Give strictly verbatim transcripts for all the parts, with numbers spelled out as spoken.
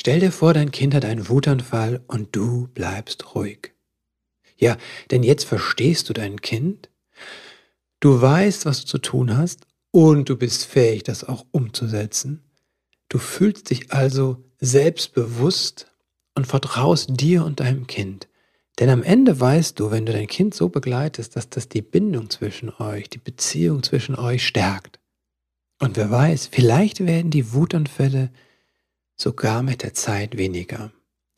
Stell dir vor, dein Kind hat einen Wutanfall und du bleibst ruhig. Ja, denn jetzt verstehst du dein Kind, du weißt, was du zu tun hast und du bist fähig, das auch umzusetzen. Du fühlst dich also selbstbewusst und vertraust dir und deinem Kind. Denn am Ende weißt du, wenn du dein Kind so begleitest, dass das die Bindung zwischen euch, die Beziehung zwischen euch stärkt. Und wer weiß, vielleicht werden die Wutanfälle sogar mit der Zeit weniger.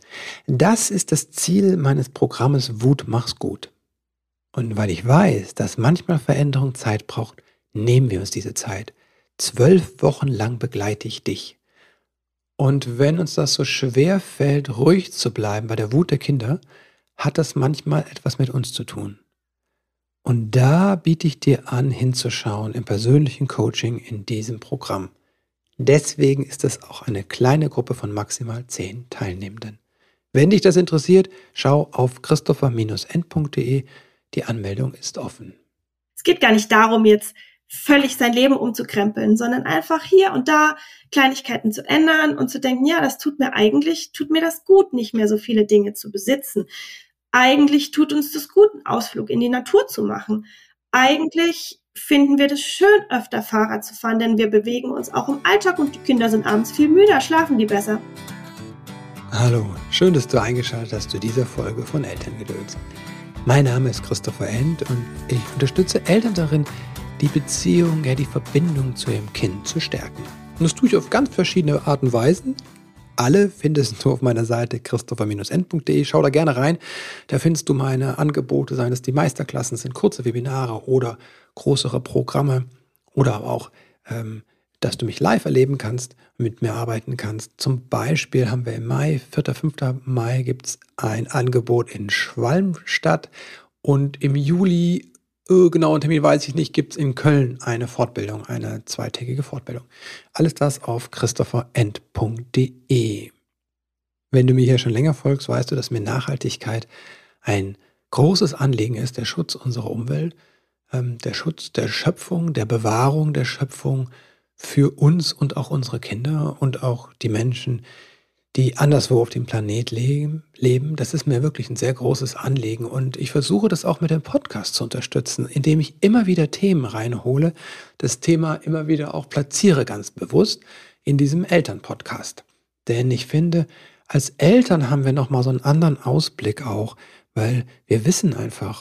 Das ist das Ziel meines Programmes Wut mach's gut. Und weil ich weiß, dass manchmal Veränderung Zeit braucht, nehmen wir uns diese Zeit. Zwölf Wochen lang begleite ich dich. Und wenn uns das so schwer fällt, ruhig zu bleiben bei der Wut der Kinder, hat das manchmal etwas mit uns zu tun. Und da biete ich dir an, hinzuschauen im persönlichen Coaching in diesem Programm. Deswegen ist es auch eine kleine Gruppe von maximal zehn Teilnehmenden. Wenn dich das interessiert, schau auf christopher Bindestrich end punkt de. Die Anmeldung ist offen. Es geht gar nicht darum, jetzt völlig sein Leben umzukrempeln, sondern einfach hier und da Kleinigkeiten zu ändern und zu denken, ja, das tut mir eigentlich, tut mir das gut, nicht mehr so viele Dinge zu besitzen. Eigentlich tut uns das gut, einen Ausflug in die Natur zu machen. Eigentlich finden wir das schön, öfter Fahrrad zu fahren, denn wir bewegen uns auch im Alltag und die Kinder sind abends viel müder, schlafen die besser. Hallo, schön, dass du eingeschaltet hast zu dieser Folge von Elterngedöns. Mein Name ist Christopher End und ich unterstütze Eltern darin, die Beziehung, ja die Verbindung zu ihrem Kind zu stärken. Und das tue ich auf ganz verschiedene Arten und Weisen. Alle findest du auf meiner Seite christopher Bindestrich end punkt de. Schau da gerne rein. Da findest du meine Angebote, seien es die Meisterklassen, sind kurze Webinare oder größere Programme oder aber auch, ähm, dass du mich live erleben kannst, mit mir arbeiten kannst. Zum Beispiel haben wir im Mai, vierter fünfter Mai, gibt es ein Angebot in Schwalmstadt und im Juli, äh, genauen Termin weiß ich nicht, gibt es in Köln eine Fortbildung, eine zweitägige Fortbildung. Alles das auf christopher end punkt de. Wenn du mir hier schon länger folgst, weißt du, dass mir Nachhaltigkeit ein großes Anliegen ist, der Schutz unserer Umwelt, ähm, der Schutz der Schöpfung, der Bewahrung der Schöpfung, für uns und auch unsere Kinder und auch die Menschen, die anderswo auf dem Planet leben. Das ist mir wirklich ein sehr großes Anliegen und ich versuche das auch mit dem Podcast zu unterstützen, indem ich immer wieder Themen reinhole, das Thema immer wieder auch platziere, ganz bewusst in diesem Elternpodcast. Denn ich finde, als Eltern haben wir nochmal so einen anderen Ausblick auch, weil wir wissen einfach,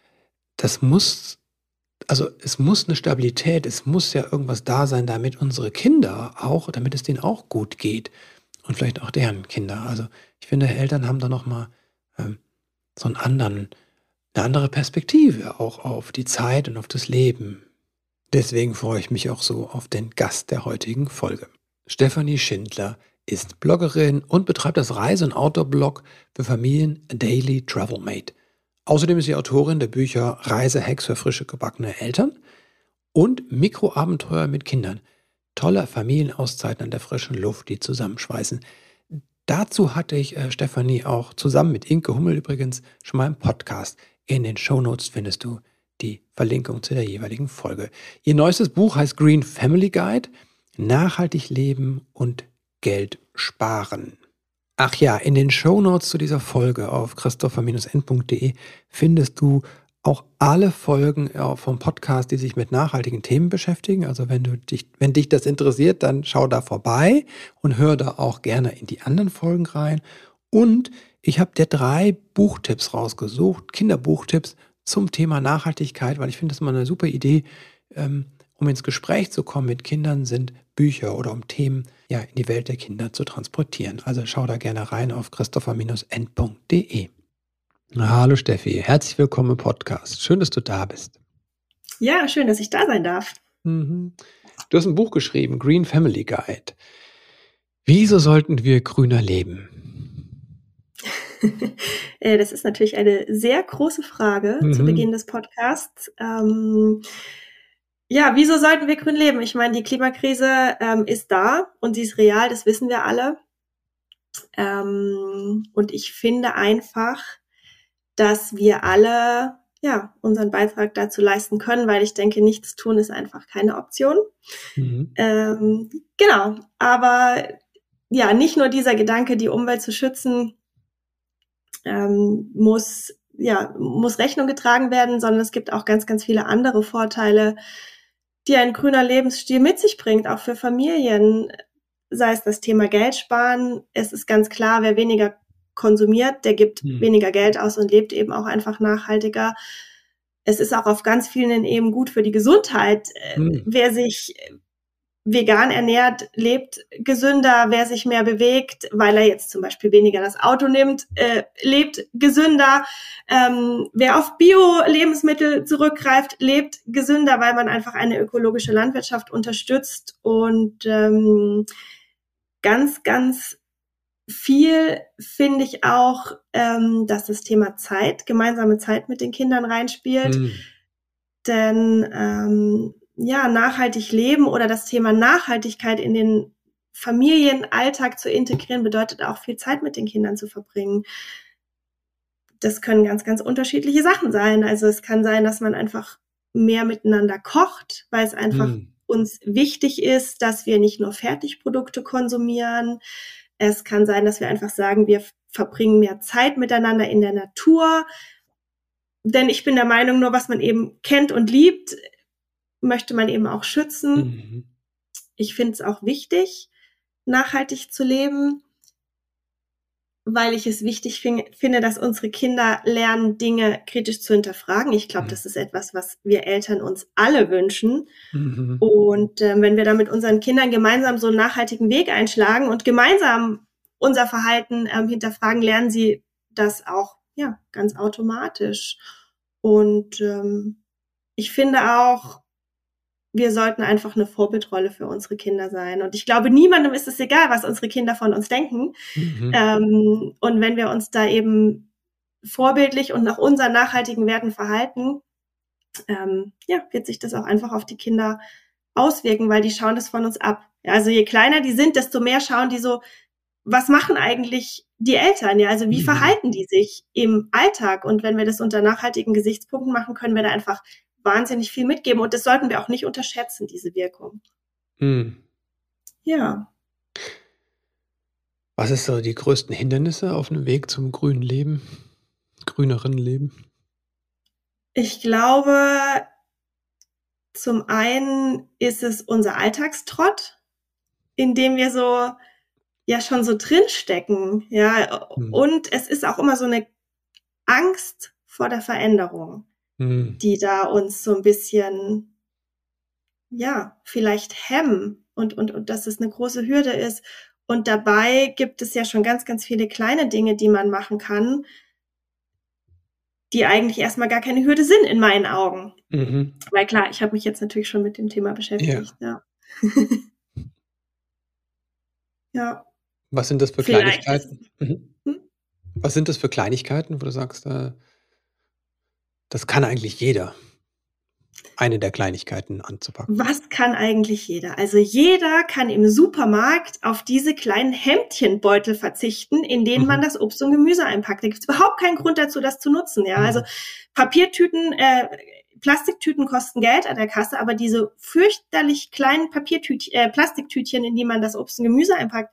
das muss Also es muss eine Stabilität, es muss ja irgendwas da sein, damit unsere Kinder auch, damit es denen auch gut geht und vielleicht auch deren Kinder. Also ich finde, Eltern haben da nochmal ähm, so einen anderen, eine andere Perspektive auch auf die Zeit und auf das Leben. Deswegen freue ich mich auch so auf den Gast der heutigen Folge. Stefanie Schindler ist Bloggerin und betreibt das Reise- und Outdoor-Blog für Familien Daily Travel Mate. Außerdem ist sie Autorin der Bücher Reisehacks für frische gebackene Eltern und Mikroabenteuer mit Kindern. Tolle Familienauszeiten an der frischen Luft, die zusammenschweißen. Dazu hatte ich äh, Stefanie auch zusammen mit Inke Hummel übrigens schon mal im Podcast. In den Shownotes findest du die Verlinkung zu der jeweiligen Folge. Ihr neuestes Buch heißt Green Family Guide, Nachhaltig leben und Geld sparen. Ach ja, in den Shownotes zu dieser Folge auf christopher Bindestrich end punkt de findest du auch alle Folgen vom Podcast, die sich mit nachhaltigen Themen beschäftigen. Also wenn du dich, wenn dich das interessiert, dann schau da vorbei und hör da auch gerne in die anderen Folgen rein. Und ich habe dir drei Buchtipps rausgesucht, Kinderbuchtipps zum Thema Nachhaltigkeit, weil ich finde das immer eine super Idee, ähm, um ins Gespräch zu kommen mit Kindern, sind Bücher oder um Themen ja, in die Welt der Kinder zu transportieren. Also schau da gerne rein auf christopher Bindestrich end punkt de. Hallo Steffi, herzlich willkommen im Podcast. Schön, dass du da bist. Ja, schön, dass ich da sein darf. Mhm. Du hast ein Buch geschrieben, Green Family Guide. Wieso sollten wir grüner leben? Das ist natürlich eine sehr große Frage Mhm. zu Beginn des Podcasts. Ähm, ja, wieso sollten wir grün leben? Ich meine, die Klimakrise ähm, ist da und sie ist real, das wissen wir alle. Ähm, und ich finde einfach, dass wir alle ja unseren Beitrag dazu leisten können, weil ich denke, nichts tun ist einfach keine Option. Mhm. Ähm, genau, aber ja, nicht nur dieser Gedanke, die Umwelt zu schützen, ähm, muss, ja, muss Rechnung getragen werden, sondern es gibt auch ganz, ganz viele andere Vorteile, die ein grüner Lebensstil mit sich bringt, auch für Familien. Sei es das Thema Geld sparen. Es ist ganz klar, wer weniger konsumiert, der gibt hm. weniger Geld aus und lebt eben auch einfach nachhaltiger. Es ist auch auf ganz vielen eben gut für die Gesundheit. Hm. Wer sich vegan ernährt, lebt gesünder. Wer sich mehr bewegt, weil er jetzt zum Beispiel weniger das Auto nimmt, äh, lebt gesünder. Ähm, wer auf Bio-Lebensmittel zurückgreift, lebt gesünder, weil man einfach eine ökologische Landwirtschaft unterstützt. Und ähm, ganz, ganz viel finde ich auch, ähm, dass das Thema Zeit, gemeinsame Zeit mit den Kindern reinspielt. Mhm. Denn ähm, ja, nachhaltig leben oder das Thema Nachhaltigkeit in den Familienalltag zu integrieren, bedeutet auch viel Zeit mit den Kindern zu verbringen. Das können ganz, ganz unterschiedliche Sachen sein. Also es kann sein, dass man einfach mehr miteinander kocht, weil es einfach mhm. uns wichtig ist, dass wir nicht nur Fertigprodukte konsumieren. Es kann sein, dass wir einfach sagen, wir verbringen mehr Zeit miteinander in der Natur. Denn ich bin der Meinung, nur was man eben kennt und liebt, möchte man eben auch schützen. Mhm. Ich finde es auch wichtig, nachhaltig zu leben, weil ich es wichtig fin- finde, dass unsere Kinder lernen, Dinge kritisch zu hinterfragen. Ich glaube, mhm. das ist etwas, was wir Eltern uns alle wünschen. Mhm. Und äh, wenn wir da mit unseren Kindern gemeinsam so einen nachhaltigen Weg einschlagen und gemeinsam unser Verhalten ähm, hinterfragen, lernen sie das auch ja ganz automatisch. Und ähm, ich finde auch, wir sollten einfach eine Vorbildrolle für unsere Kinder sein. Und ich glaube, niemandem ist es egal, was unsere Kinder von uns denken. Mhm. Ähm, und wenn wir uns da eben vorbildlich und nach unseren nachhaltigen Werten verhalten, ähm, ja, wird sich das auch einfach auf die Kinder auswirken, weil die schauen das von uns ab. Ja, also je kleiner die sind, desto mehr schauen die so, was machen eigentlich die Eltern? Ja, also wie mhm. verhalten die sich im Alltag? Und wenn wir das unter nachhaltigen Gesichtspunkten machen, können wir da einfach wahnsinnig viel mitgeben. Und das sollten wir auch nicht unterschätzen, diese Wirkung. Mhm. Ja. Was ist so die größten Hindernisse auf dem Weg zum grünen Leben, grüneren Leben? Ich glaube, zum einen ist es unser Alltagstrott, in dem wir so ja schon so drinstecken. Ja, mhm. Und es ist auch immer so eine Angst vor der Veränderung, mhm. die da uns so ein bisschen, ja, vielleicht hemmen und, und, und dass es eine große Hürde ist. Und dabei gibt es ja schon ganz, ganz viele kleine Dinge, die man machen kann, die eigentlich erstmal gar keine Hürde sind in meinen Augen. Mhm. Weil klar, ich habe mich jetzt natürlich schon mit dem Thema beschäftigt. Ja. Ja. Ja. Was sind das für Vielleicht Kleinigkeiten? Ist, mhm. hm? Was sind das für Kleinigkeiten, wo du sagst, äh, das kann eigentlich jeder, eine der Kleinigkeiten anzupacken? Was kann eigentlich jeder? Also jeder kann im Supermarkt auf diese kleinen Hemdchenbeutel verzichten, in denen mhm. man das Obst und Gemüse einpackt. Da gibt es überhaupt keinen Grund dazu, das zu nutzen. Ja, mhm. also Papiertüten, äh, Plastiktüten kosten Geld an der Kasse, aber diese fürchterlich kleinen Papiertütchen, äh, Plastiktütchen, in die man das Obst und Gemüse einpackt,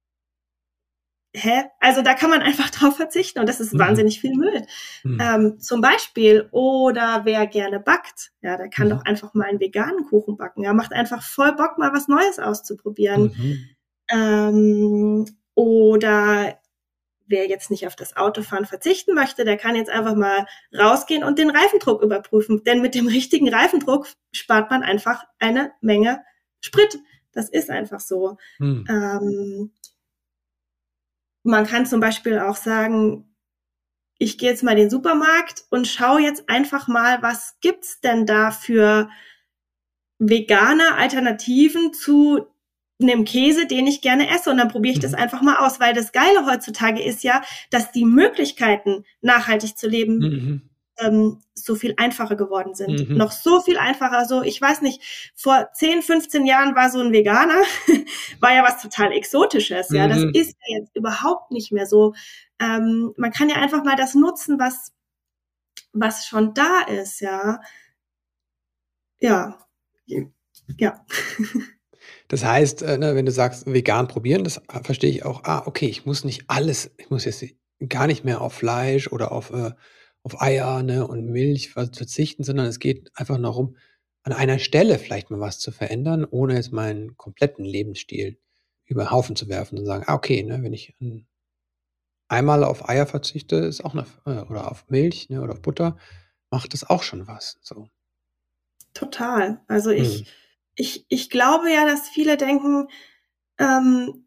hä? Also da kann man einfach drauf verzichten und das ist mhm. wahnsinnig viel Müll. Mhm. Ähm, zum Beispiel, oder wer gerne backt, ja, der kann mhm. doch einfach mal einen veganen Kuchen backen. Ja, macht einfach voll Bock, mal was Neues auszuprobieren. Mhm. Ähm, oder wer jetzt nicht auf das Autofahren verzichten möchte, der kann jetzt einfach mal rausgehen und den Reifendruck überprüfen. Denn mit dem richtigen Reifendruck spart man einfach eine Menge Sprit. Das ist einfach so. Mhm. Ähm, Man kann zum Beispiel auch sagen, ich gehe jetzt mal in den Supermarkt und schaue jetzt einfach mal, was gibt's denn da für vegane Alternativen zu einem Käse, den ich gerne esse. Und dann probiere ich mhm. das einfach mal aus, weil das Geile heutzutage ist ja, dass die Möglichkeiten, nachhaltig zu leben, mhm. ähm, so viel einfacher geworden sind. Mhm. Noch so viel einfacher. So, ich weiß nicht, vor zehn, fünfzehn Jahren war so ein Veganer, war ja was total Exotisches. Ja, mhm. das ist ja jetzt überhaupt nicht mehr so. Ähm, man kann ja einfach mal das nutzen, was, was schon da ist. Ja, ja, ja. Das heißt, äh, ne, wenn du sagst, vegan probieren, das äh, verstehe ich auch. Ah, okay, ich muss nicht alles ich muss jetzt gar nicht mehr auf Fleisch oder auf, äh auf Eier, ne, und Milch ver verzichten, sondern es geht einfach nur darum, an einer Stelle vielleicht mal was zu verändern, ohne jetzt meinen kompletten Lebensstil über 'n Haufen zu werfen und sagen: „Ah, okay, ne, wenn ich, hm, einmal auf Eier verzichte, ist auch 'ne f äh, oder auf Milch, ne, oder auf Butter, macht das auch schon was“, so. Total. Also, ich Mhm. ich ich glaube ja, dass viele denken, ähm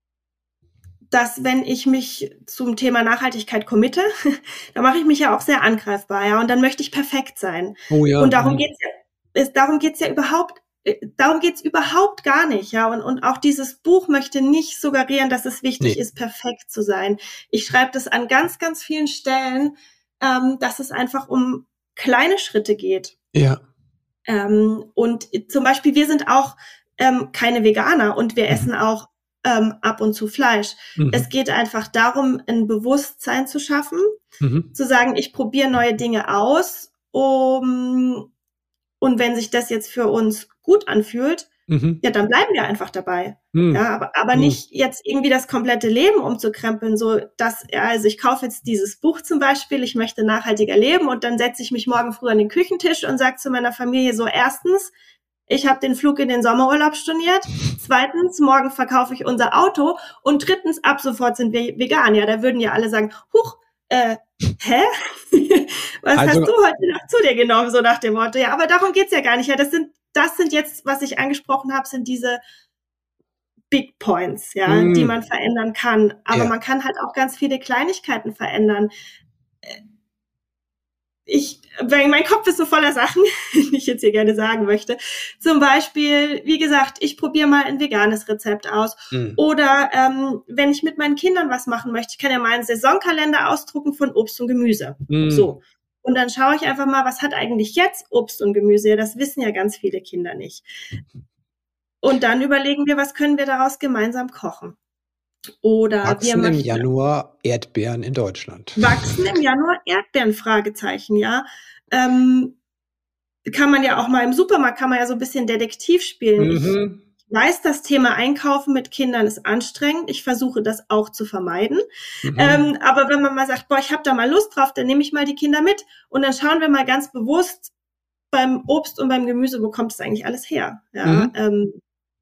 dass wenn ich mich zum Thema Nachhaltigkeit committe, dann mache ich mich ja auch sehr angreifbar, ja, und dann möchte ich perfekt sein. Oh ja, Und darum mhm. geht's ja es darum geht's ja überhaupt äh, darum geht's überhaupt gar nicht, ja. Und und auch dieses Buch möchte nicht suggerieren, dass es wichtig Ne. ist, perfekt zu sein. Ich schreibe das an ganz, ganz vielen Stellen, ähm, dass es einfach um kleine Schritte geht. Ja. Ähm, und zum Beispiel, wir sind auch, ähm, keine Veganer und wir Mhm. essen auch, ähm, ab und zu Fleisch. Es Mhm. geht einfach darum, 'n Bewusstsein zu schaffen, Mhm. zu sagen: „Ich probiere neue Dinge aus, um und wenn sich das jetzt für uns gut anfühlt, Mhm. ja, dann bleiben wir einfach dabei.“ Mhm. Ja, aber aber Mhm. nicht jetzt irgendwie das komplette Leben umzukrempeln, so dass ja, also, ich kaufe jetzt dieses Buch zum Beispiel, ich möchte nachhaltiger leben und dann setze ich mich morgen früh an den Küchentisch und sage zu meiner Familie so: „Erstens, ich habe den Flug in den Sommerurlaub storniert. Zweitens, morgen verkaufe ich unser Auto und drittens, ab sofort sind wir vegan.“ Ja, da würden ja alle sagen: „Huch, äh, hä? Was hast du Also heute Nacht zu dir genommen?“ So nach dem Motto. Ja, aber darum geht's ja gar nicht. Ja, das sind das sind jetzt, was ich angesprochen habe, sind diese Big Points, ja, die man Mhm. verändern kann. Aber Ja. man kann halt auch ganz viele Kleinigkeiten verändern. Äh ich weil mein Kopf ist so voller Sachen, die ich jetzt hier gerne sagen möchte. Zum Beispiel, wie gesagt, ich probiere mal ein veganes Rezept aus. Mhm. Oder, ähm, wenn ich mit meinen Kindern was machen möchte, ich kann ja mal 'n Saisonkalender ausdrucken von Obst und Gemüse. Mhm. So. Und dann schaue ich einfach mal, was hat eigentlich jetzt Obst und Gemüse? Ja, das wissen ja ganz viele Kinder nicht. Und dann überlegen wir, was können wir daraus gemeinsam kochen? Oder wir Wachsen im möchten Januar Erdbeeren in Deutschland. wachsen im Januar Erdbeeren? Fragezeichen, ja. Ähm, kann man ja auch mal im Supermarkt kann man ja so 'n bisschen Detektiv spielen. Ich Mhm. weiß, das Thema Einkaufen mit Kindern ist anstrengend. Ich versuche das auch zu vermeiden. Mhm. Ähm, aber wenn man mal sagt: „Boah, ich habe da mal Lust drauf“, dann nehme ich mal die Kinder mit und dann schauen wir mal ganz bewusst beim Obst und beim Gemüse, wo kommt das eigentlich alles her? Ja, Mhm. ähm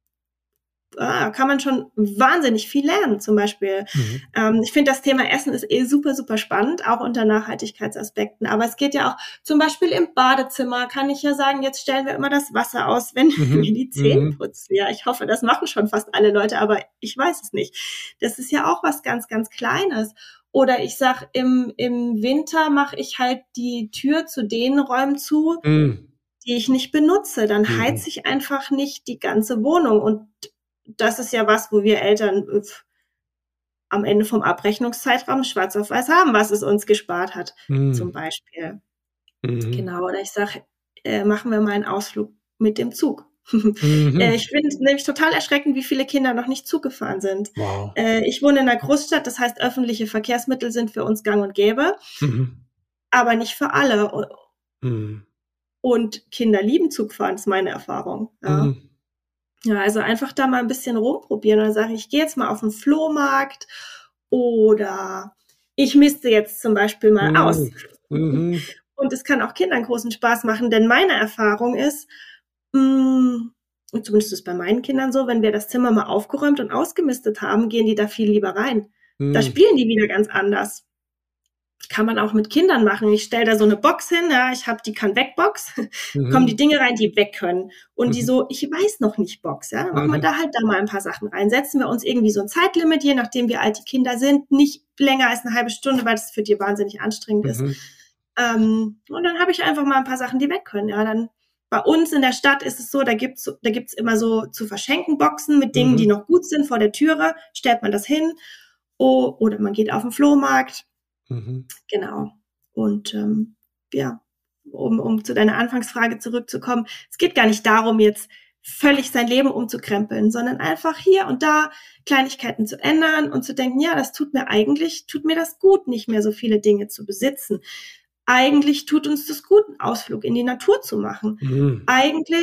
ah, kann man schon wahnsinnig viel lernen, zum Beispiel. Mhm. Ähm, ich finde, das Thema Essen ist eh super, super spannend, auch unter Nachhaltigkeitsaspekten. Aber es geht ja auch zum Beispiel im Badezimmer kann ich ja sagen, jetzt stellen wir immer das Wasser aus, wenn wir Mhm. die Zähne Mhm. putzen. Ja, ich hoffe, das machen schon fast alle Leute, aber ich weiß es nicht. Das ist ja auch was ganz, ganz Kleines. Oder ich sage, im im Winter mache ich halt die Tür zu den Räumen zu, Mhm. die ich nicht benutze. Dann Mhm. heize ich einfach nicht die ganze Wohnung. Und das ist ja was, wo wir Eltern f am Ende vom Abrechnungszeitraum schwarz auf weiß haben, was es uns gespart hat, zum Mhm. Beispiel. Mhm. Genau, oder ich sage, äh, machen wir mal 'n Ausflug mit dem Zug. Äh, Mhm. ich finde es nämlich total erschreckend, wie viele Kinder noch nicht Zug gefahren sind. Wow. Äh, ich wohne in 'ner Großstadt, das heißt, öffentliche Verkehrsmittel sind für uns gang und gäbe Mhm. aber nicht für alle. U Mhm. und Kinder lieben Zugfahren, ist meine Erfahrung, ja. Mhm. Ja, also einfach da mal 'n bisschen rumprobieren oder sagen: „Ich gehe jetzt mal auf 'n Flohmarkt“ oder ich miste jetzt zum Beispiel mal aus. Mhm. Mhm. Und es kann auch Kindern großen Spaß machen, denn meine Erfahrung ist, hm und zumindest ist es bei meinen Kindern so, wenn wir das Zimmer mal aufgeräumt und ausgemistet haben, gehen die da viel lieber rein. Da Mhm. spielen die wieder ganz anders. Kann man auch mit Kindern machen. Ich stelle da so 'ne Box hin, ja, ich habe die Kann-Weg-Box, kommen die Mhm. Dinge rein, die weg können. Und die Mhm. so: „Ich weiß noch nicht Box“, ja? Dann machen wir Mhm. da halt da mal 'n paar Sachen rein. Setzen wir uns irgendwie so 'n Zeitlimit, je nachdem, wie alt die Kinder sind, nicht länger als 'ne halbe Stunde, weil das für die wahnsinnig anstrengend ist. Mhm. Ähm, und dann habe ich einfach mal 'n paar Sachen, die weg können, ja, dann bei uns in der Stadt ist es so, da gibt's so da gibt's immer so zu verschenken Boxen mit Dingen, die Mhm. noch gut sind vor der Türe, stellt man das hin. O oder man geht auf 'n Flohmarkt. Mhm. Genau. Und, ähm, ja, um um zu deiner Anfangsfrage zurückzukommen, es geht gar nicht darum, jetzt völlig sein Leben umzukrempeln, sondern einfach hier und da Kleinigkeiten zu ändern und zu denken: „Ja, das tut mir eigentlich tut mir das gut, nicht mehr so viele Dinge zu besitzen. Eigentlich tut uns das gut, 'n Ausflug in die Natur zu machen. Mhm. Eigentlich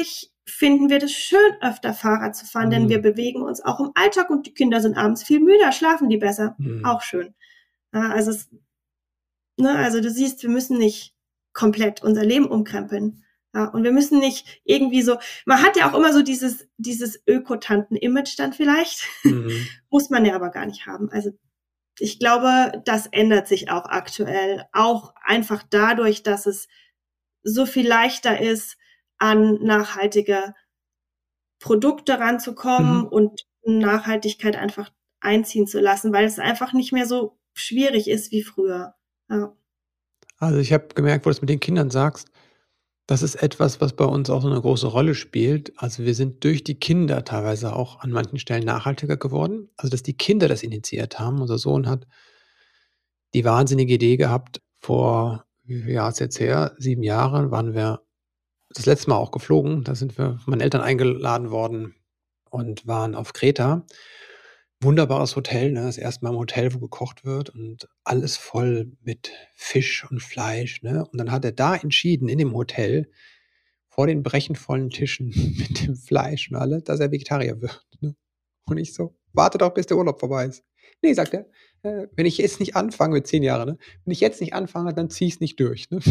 finden wir das schön, öfter Fahrrad zu fahren, Mhm. denn wir bewegen uns auch im Alltag und die Kinder sind abends viel müder, schlafen die besser. Mhm. Auch schön. Ja, also, es, ne, also du siehst, wir müssen nicht komplett unser Leben umkrempeln. Ja, und wir müssen nicht irgendwie so, man hat ja auch immer so dieses, dieses Ökotanten-Image dann vielleicht, Mhm. muss man ja aber gar nicht haben. Also ich glaube, das ändert sich auch aktuell, auch einfach dadurch, dass es so viel leichter ist, an nachhaltige Produkte ranzukommen Mhm. und Nachhaltigkeit einfach einziehen zu lassen, weil es einfach nicht mehr so schwierig ist wie früher. Ja. Also, ich habe gemerkt, wo du es mit den Kindern sagst, das ist etwas, was bei uns auch so 'ne große Rolle spielt. Also, wir sind durch die Kinder teilweise auch an manchen Stellen nachhaltiger geworden. Also, dass die Kinder das initiiert haben. Unser Sohn hat die wahnsinnige Idee gehabt, vor wie viel Jahr ist jetzt her? sieben Jahre waren wir das letzte Mal auch geflogen. Da sind wir von meinen Eltern eingeladen worden und waren auf Kreta. Wunderbares Hotel, ne? Das erste Mal im Hotel, wo gekocht wird und alles voll mit Fisch und Fleisch, ne? Und dann hat er da entschieden in dem Hotel, vor den brechend vollen Tischen mit dem Fleisch und alles, dass er Vegetarier wird, ne? Und ich so: „Warte doch, bis der Urlaub vorbei ist.“ „Ne“, sagt er, „äh, wenn ich jetzt nicht anfange“ mit zehn Jahre, ne? „Wenn ich jetzt nicht anfange, dann ziehe ich's nicht durch“, ne?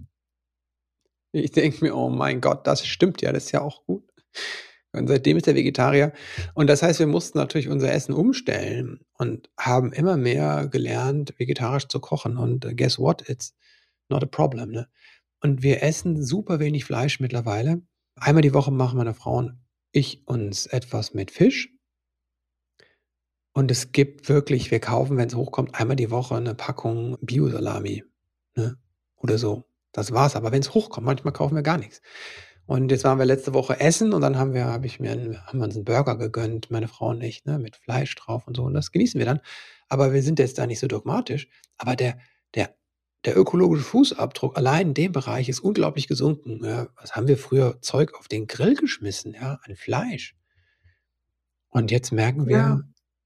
Ich denke mir: „Oh mein Gott, das stimmt ja, das ist ja auch gut.“ Und seitdem ist er Vegetarier. Und das heißt, wir mussten natürlich unser Essen umstellen und haben immer mehr gelernt, vegetarisch zu kochen. Und äh, guess what? It's not a problem, ne? Und wir essen super wenig Fleisch mittlerweile. Einmal die Woche machen meine Frau und ich uns etwas mit Fisch. Und es gibt wirklich wir kaufen, wenn's hochkommt, einmal die Woche 'ne Packung Bio-Salami, ne, oder so. Das war's. Aber wenn's hochkommt, manchmal kaufen wir gar nix. Und jetzt waren wir letzte Woche essen und dann haben wir habe ich mir 'n haben wir uns 'n Burger gegönnt, meine Frau und ich, ne, mit Fleisch drauf und so. Und das genießen wir dann. Aber wir sind jetzt da nicht so dogmatisch. Aber der der der ökologische Fußabdruck allein in dem Bereich ist unglaublich gesunken, ja. Was haben wir früher Zeug auf den Grill geschmissen, ja, an Fleisch? Und jetzt merken Ja. wir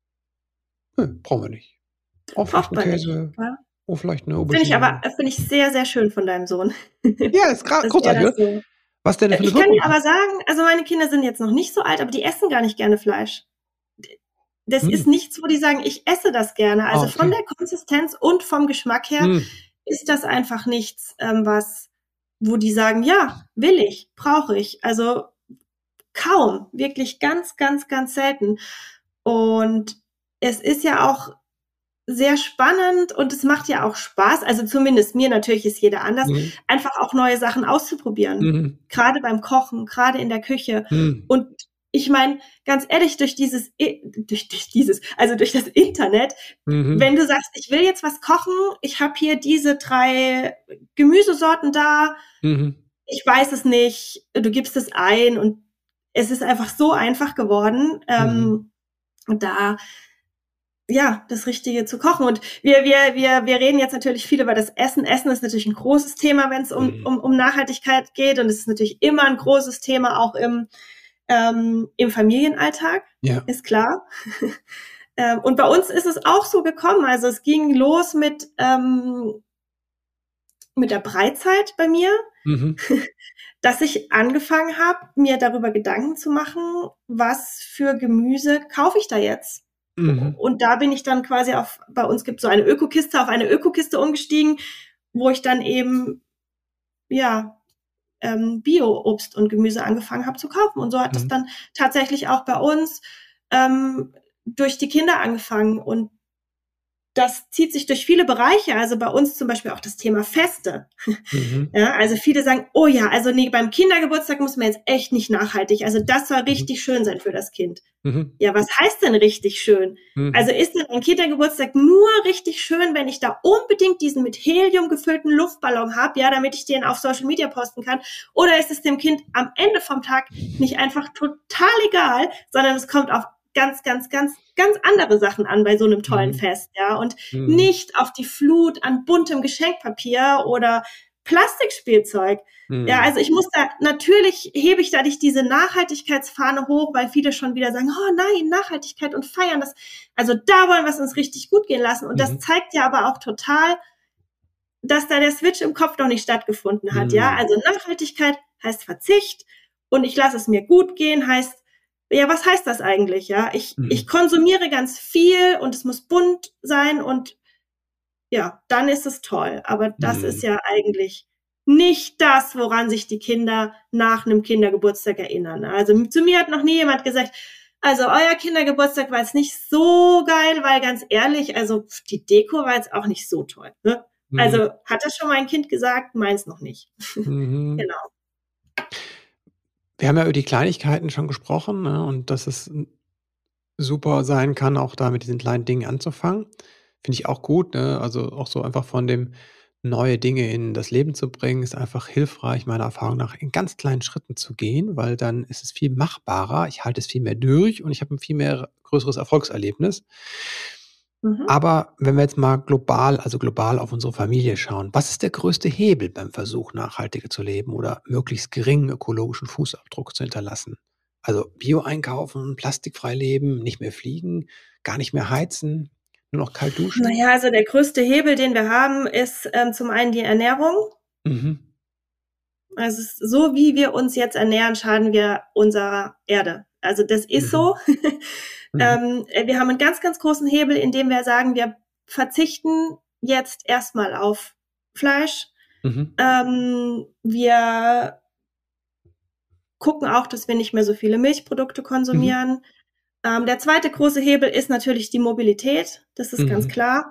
Nö, brauchen wir nicht. Oh, vielleicht Braucht 'n man nicht, Käse, ja. oh, vielleicht 'ne Finde ich aber Aubergine. äh, finde ich sehr, sehr schön von deinem Sohn, Ja, ist gra dass er großartig, das oder? so Was der denn äh, für 'ne ich kann dir Wirkung hat. aber sagen, also meine Kinder sind jetzt noch nicht so alt, aber die essen gar nicht gerne Fleisch. D das ist Mhm. nichts, wo die sagen: „Ich esse das gerne.“ Ah, Also von okay. der Konsistenz und vom Geschmack her Mhm. ist das einfach nichts, ähm, was wo die sagen: „Ja, will ich, brauche ich.“ Also kaum, wirklich ganz, ganz, ganz selten. Und es ist ja auch sehr spannend und es macht ja auch Spaß, also zumindest mir, natürlich ist jeder anders, Mhm. einfach auch neue Sachen auszuprobieren. Mhm. Grade beim Kochen, grade in der Küche. Mhm. Und ich meine, ganz ehrlich, durch dieses I durch durch dieses also durch das Internet, Mhm. wenn du sagst: „Ich will jetzt was kochen, ich habe hier diese drei Gemüsesorten da, Mhm. ich weiß es nicht.“ Du gibst es ein und es ist einfach so einfach geworden, Mhm. ähm, da ja, das Richtige zu kochen. Und wir wir wir wir reden jetzt natürlich viel über das Essen. Essen ist natürlich 'n großes Thema, wenn's um Mhm. um um Nachhaltigkeit geht und es ist natürlich immer 'n großes Thema auch im ähm, im Familienalltag, Ja. ist klar. Ähm, und bei uns ist es auch so gekommen. Also, es ging los mit ähm mit der Breitzeit bei mir, Mhm. dass ich angefangen habe, mir darüber Gedanken zu machen: „Was für Gemüse kaufe ich da jetzt?“ Mhm. Und da bin ich dann quasi auf bei uns gibt's so eine Ökokiste auf eine Ökokiste umgestiegen, wo ich dann eben, ja, ähm, Bio-Obst und Gemüse angefangen habe zu kaufen. Und so hat es Mhm. dann tatsächlich auch bei uns, ähm, durch die Kinder angefangen. Und das zieht sich durch viele Bereiche. Also, bei uns zum Beispiel auch das Thema Feste. Mhm. Ja, also viele sagen: „Oh ja, also ne, beim Kindergeburtstag muss man jetzt echt nicht nachhaltig. Also das soll Mhm. richtig schön sein für das Kind.“ Mhm. Ja, was heißt denn richtig schön? Mhm. Also ist denn ein Kindergeburtstag nur richtig schön, wenn ich da unbedingt diesen mit Helium gefüllten Luftballon habe, ja, damit ich den auf Social Media posten kann? Oder ist es dem Kind am Ende vom Tag nicht einfach total egal, sondern es kommt auf ganz, ganz, ganz, ganz andere Sachen an bei so 'nem tollen Mhm. Fest, ja? Und Mhm. nicht auf die Flut an buntem Geschenkpapier oder Plastikspielzeug. Ja, Mhm. also ich muss da natürlich hebe ich da nicht diese Nachhaltigkeitsfahne hoch, weil viele schon wieder sagen: „Oh nein, Nachhaltigkeit und feiern das.“ Also, da wollen wir's uns richtig gut gehen lassen. Und das Mhm. zeigt ja aber auch total dass da der Switch im Kopf noch nicht stattgefunden hat, ja? Mhm. Also, Nachhaltigkeit heißt Verzicht und ich lasse es mir gut gehen, heißt, ja, was heißt das eigentlich? Ja, ich, Mhm. ich konsumiere ganz viel und es muss bunt sein und ja, dann ist es toll. Aber das Mhm. ist ja eigentlich nicht das, woran sich die Kinder nach einem Kindergeburtstag erinnern. Also zu mir hat noch nie jemand gesagt, also euer Kindergeburtstag war jetzt nicht so geil, weil ganz ehrlich, also die Deko war jetzt auch nicht so toll. Ne? Mhm. Also hat das schon mal ein Kind gesagt? Meins noch nicht. Mhm. Genau. Wir haben ja über die Kleinigkeiten schon gesprochen, ne, und dass es n super sein kann, auch da mit diesen kleinen Dingen anzufangen. Finde ich auch gut, ne? Also, auch so einfach von dem neue Dinge in das Leben zu bringen, ist einfach hilfreich, meiner Erfahrung nach, in ganz kleinen Schritten zu gehen, weil dann ist es viel machbarer. Ich halte es viel mehr durch und ich habe ein viel mehr größeres Erfolgserlebnis. Mhm. Aber wenn wir jetzt mal global also global auf unsere Familie schauen, was ist der größte Hebel beim Versuch, nachhaltiger zu leben oder möglichst geringen ökologischen Fußabdruck zu hinterlassen? Also Bio einkaufen, plastikfrei leben, nicht mehr fliegen, gar nicht mehr heizen, nur noch kalt duschen? Naja, also der größte Hebel, den wir haben, ist ähm, zum einen die Ernährung. Mhm. Also es ist so, wie wir uns jetzt ernähren, schaden wir unserer Erde. Also das ist Mhm. so. Mhm. ähm, wir haben einen ganz, ganz großen Hebel, indem wir sagen, wir verzichten jetzt erstmal auf Fleisch. Mhm. Ähm, wir gucken auch, dass wir nicht mehr so viele Milchprodukte Mhm. konsumieren. Ähm, der zweite große Hebel ist natürlich die Mobilität. Das ist ganz Mhm. klar.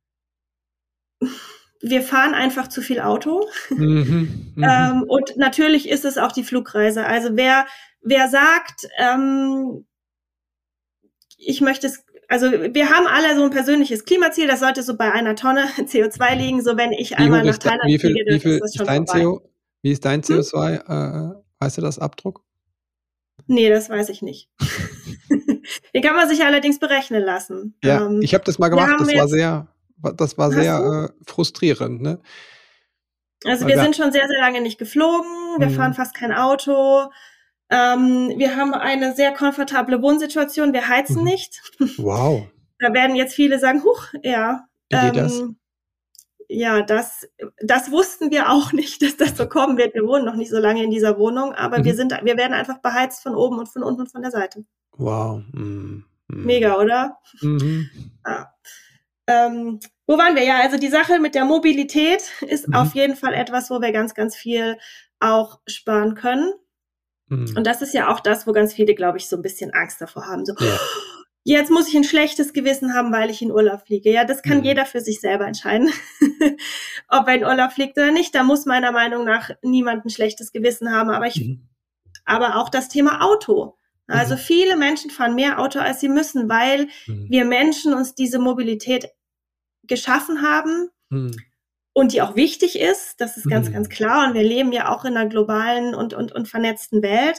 Wir fahren einfach zu viel Auto. Mhm. Mhm. Ähm, und natürlich ist es auch die Flugreise. Also wer, wer sagt, ähm, ich möchte es, also wir haben alle so ein persönliches Klimaziel, das sollte so bei einer Tonne C O zwei liegen. So wenn ich Wie einmal hoch nach ist dei Thailand wie viel fliege, wie dann ist viel das ist schon dein vorbei. CO wie ist dein Hm? CO2, äh, weißt du das, Abdruck? Nee, das weiß ich nicht. Den kann man sich allerdings berechnen lassen. Ja, Ähm, ich habe das mal wir gemacht, haben das war jetzt, sehr wa das war hast du? sehr, äh, frustrierend, ne? Also Weil wir wir sind schon sehr, sehr lange nicht geflogen. Wir fahren mhm. fast kein Auto. Ähm, wir haben eine sehr komfortable Wohnsituation. Wir heizen Mhm. nicht. Wow. Da werden jetzt viele sagen, huch, ja, Wie geht das? ähm, ja, das, das wussten wir auch nicht, dass das so kommen wird. Wir wohnen noch nicht so lange in dieser Wohnung, aber wir Mhm. sind, wir werden einfach beheizt von oben und von unten und von der Seite. Wow. Mhm. Mhm. Mega, oder? Mhm. Ja. Ähm, wo waren wir? Ja, also die Sache mit der Mobilität ist auf Mhm. jeden Fall etwas, wo wir ganz, ganz viel auch sparen können. Mhm. Und das ist ja auch das, wo ganz viele, glaube ich, so ein bisschen Angst davor haben. So, Ja. jetzt muss ich ein schlechtes Gewissen haben, weil ich in Urlaub fliege. Ja, das kann Mhm. jeder für sich selber entscheiden, ob er in Urlaub fliegt oder nicht. Da muss meiner Meinung nach niemand ein schlechtes Gewissen haben. Aber ich, Mhm. aber auch das Thema Auto. Also Mhm. viele Menschen fahren mehr Auto, als sie müssen, weil Mhm. wir Menschen uns diese Mobilität geschaffen haben Mhm. und die auch wichtig ist. Das ist ganz, ganz Mhm. klar. Und wir leben ja auch in einer globalen und, und, und vernetzten Welt.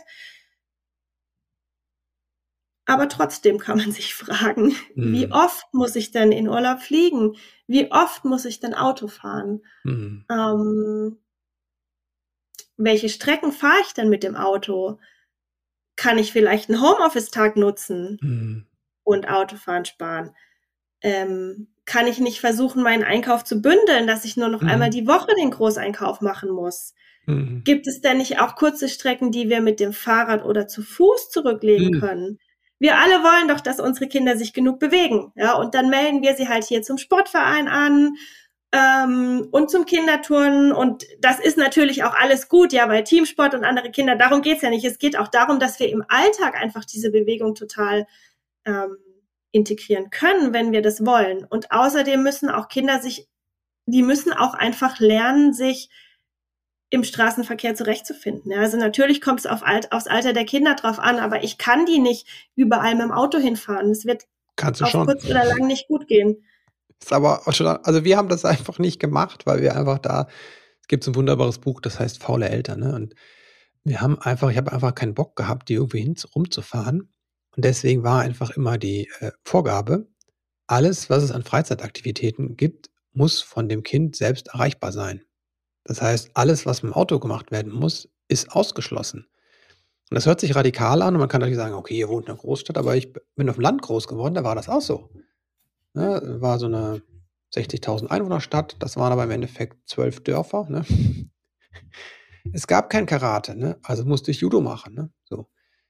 Aber trotzdem kann man sich fragen, wie Mhm. oft muss ich denn in Urlaub fliegen? Wie oft muss ich denn Auto fahren? Mhm. Ähm, welche Strecken fahre ich denn mit dem Auto? Kann ich vielleicht einen Homeoffice-Tag nutzen Mhm. und Autofahren sparen? Ähm, kann ich nicht versuchen, meinen Einkauf zu bündeln, dass ich nur noch einmal Mhm. die Woche den Großeinkauf machen muss? Mhm. Gibt es denn nicht auch kurze Strecken, die wir mit dem Fahrrad oder zu Fuß zurücklegen Mhm. können? Wir alle wollen doch, dass unsere Kinder sich genug bewegen, ja, und dann melden wir sie halt hier zum Sportverein an ähm, und zum Kinderturnen und das ist natürlich auch alles gut, ja, weil Teamsport und andere Kinder, darum geht's ja nicht. Es geht auch darum, dass wir im Alltag einfach diese Bewegung total ähm, integrieren können, wenn wir das wollen. Und außerdem müssen auch Kinder sich, die müssen auch einfach lernen, sich im Straßenverkehr zurechtzufinden. Ja, also natürlich kommt es auf Alt, aufs Alter der Kinder drauf an, aber ich kann die nicht überall mit dem Auto hinfahren. Es wird Kannst du auf schon. kurz oder lang nicht gut gehen. Ist aber auch schon also, wir haben das einfach nicht gemacht, weil wir einfach da es gibt so 'n wunderbares Buch, das heißt „Faule Eltern", ne? Und wir haben einfach ich habe einfach keinen Bock gehabt, die irgendwie hin rumzufahren. Und deswegen war einfach immer die, äh, Vorgabe: Alles, was es an Freizeitaktivitäten gibt, muss von dem Kind selbst erreichbar sein. Das heißt, alles, was mit'm Auto gemacht werden muss, ist ausgeschlossen. Und das hört sich radikal an und man kann natürlich sagen: „Okay, ihr wohnt in 'ner Großstadt", aber ich b bin auf'm Land groß geworden, da war das auch so. Ne, war so 'ne sechzigtausend Einwohnerstadt, das waren aber im Endeffekt zwölf Dörfer, ne? Es gab kein Karate, ne? Also musste ich Judo machen, ne? So.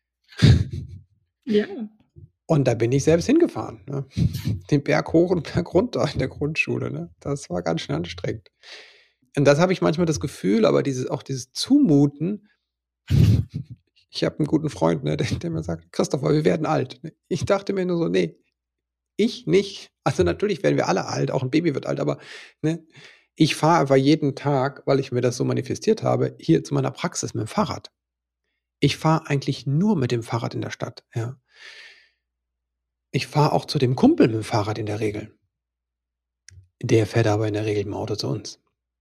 Ja. Und da bin ich selbst hingefahren, ne? Den Berg hoch und Berg runter in der Grundschule, ne? Das war ganz schön anstrengend. Und das habe ich manchmal das Gefühl, aber dieses, auch dieses Zumuten. Ich habe einen guten Freund, ne, der, der mir sagt, Christopher, wir werden alt. Ich dachte mir nur so, nee, ich nicht. Also natürlich werden wir alle alt, auch ein Baby wird alt, aber ne, ich fahre einfach jeden Tag, weil ich mir das so manifestiert habe, hier zu meiner Praxis mit dem Fahrrad. Ich fahre eigentlich nur mit dem Fahrrad in der Stadt, ja. Ich fahre auch zu dem Kumpel mit dem Fahrrad in der Regel. Der fährt aber in der Regel im Auto zu uns.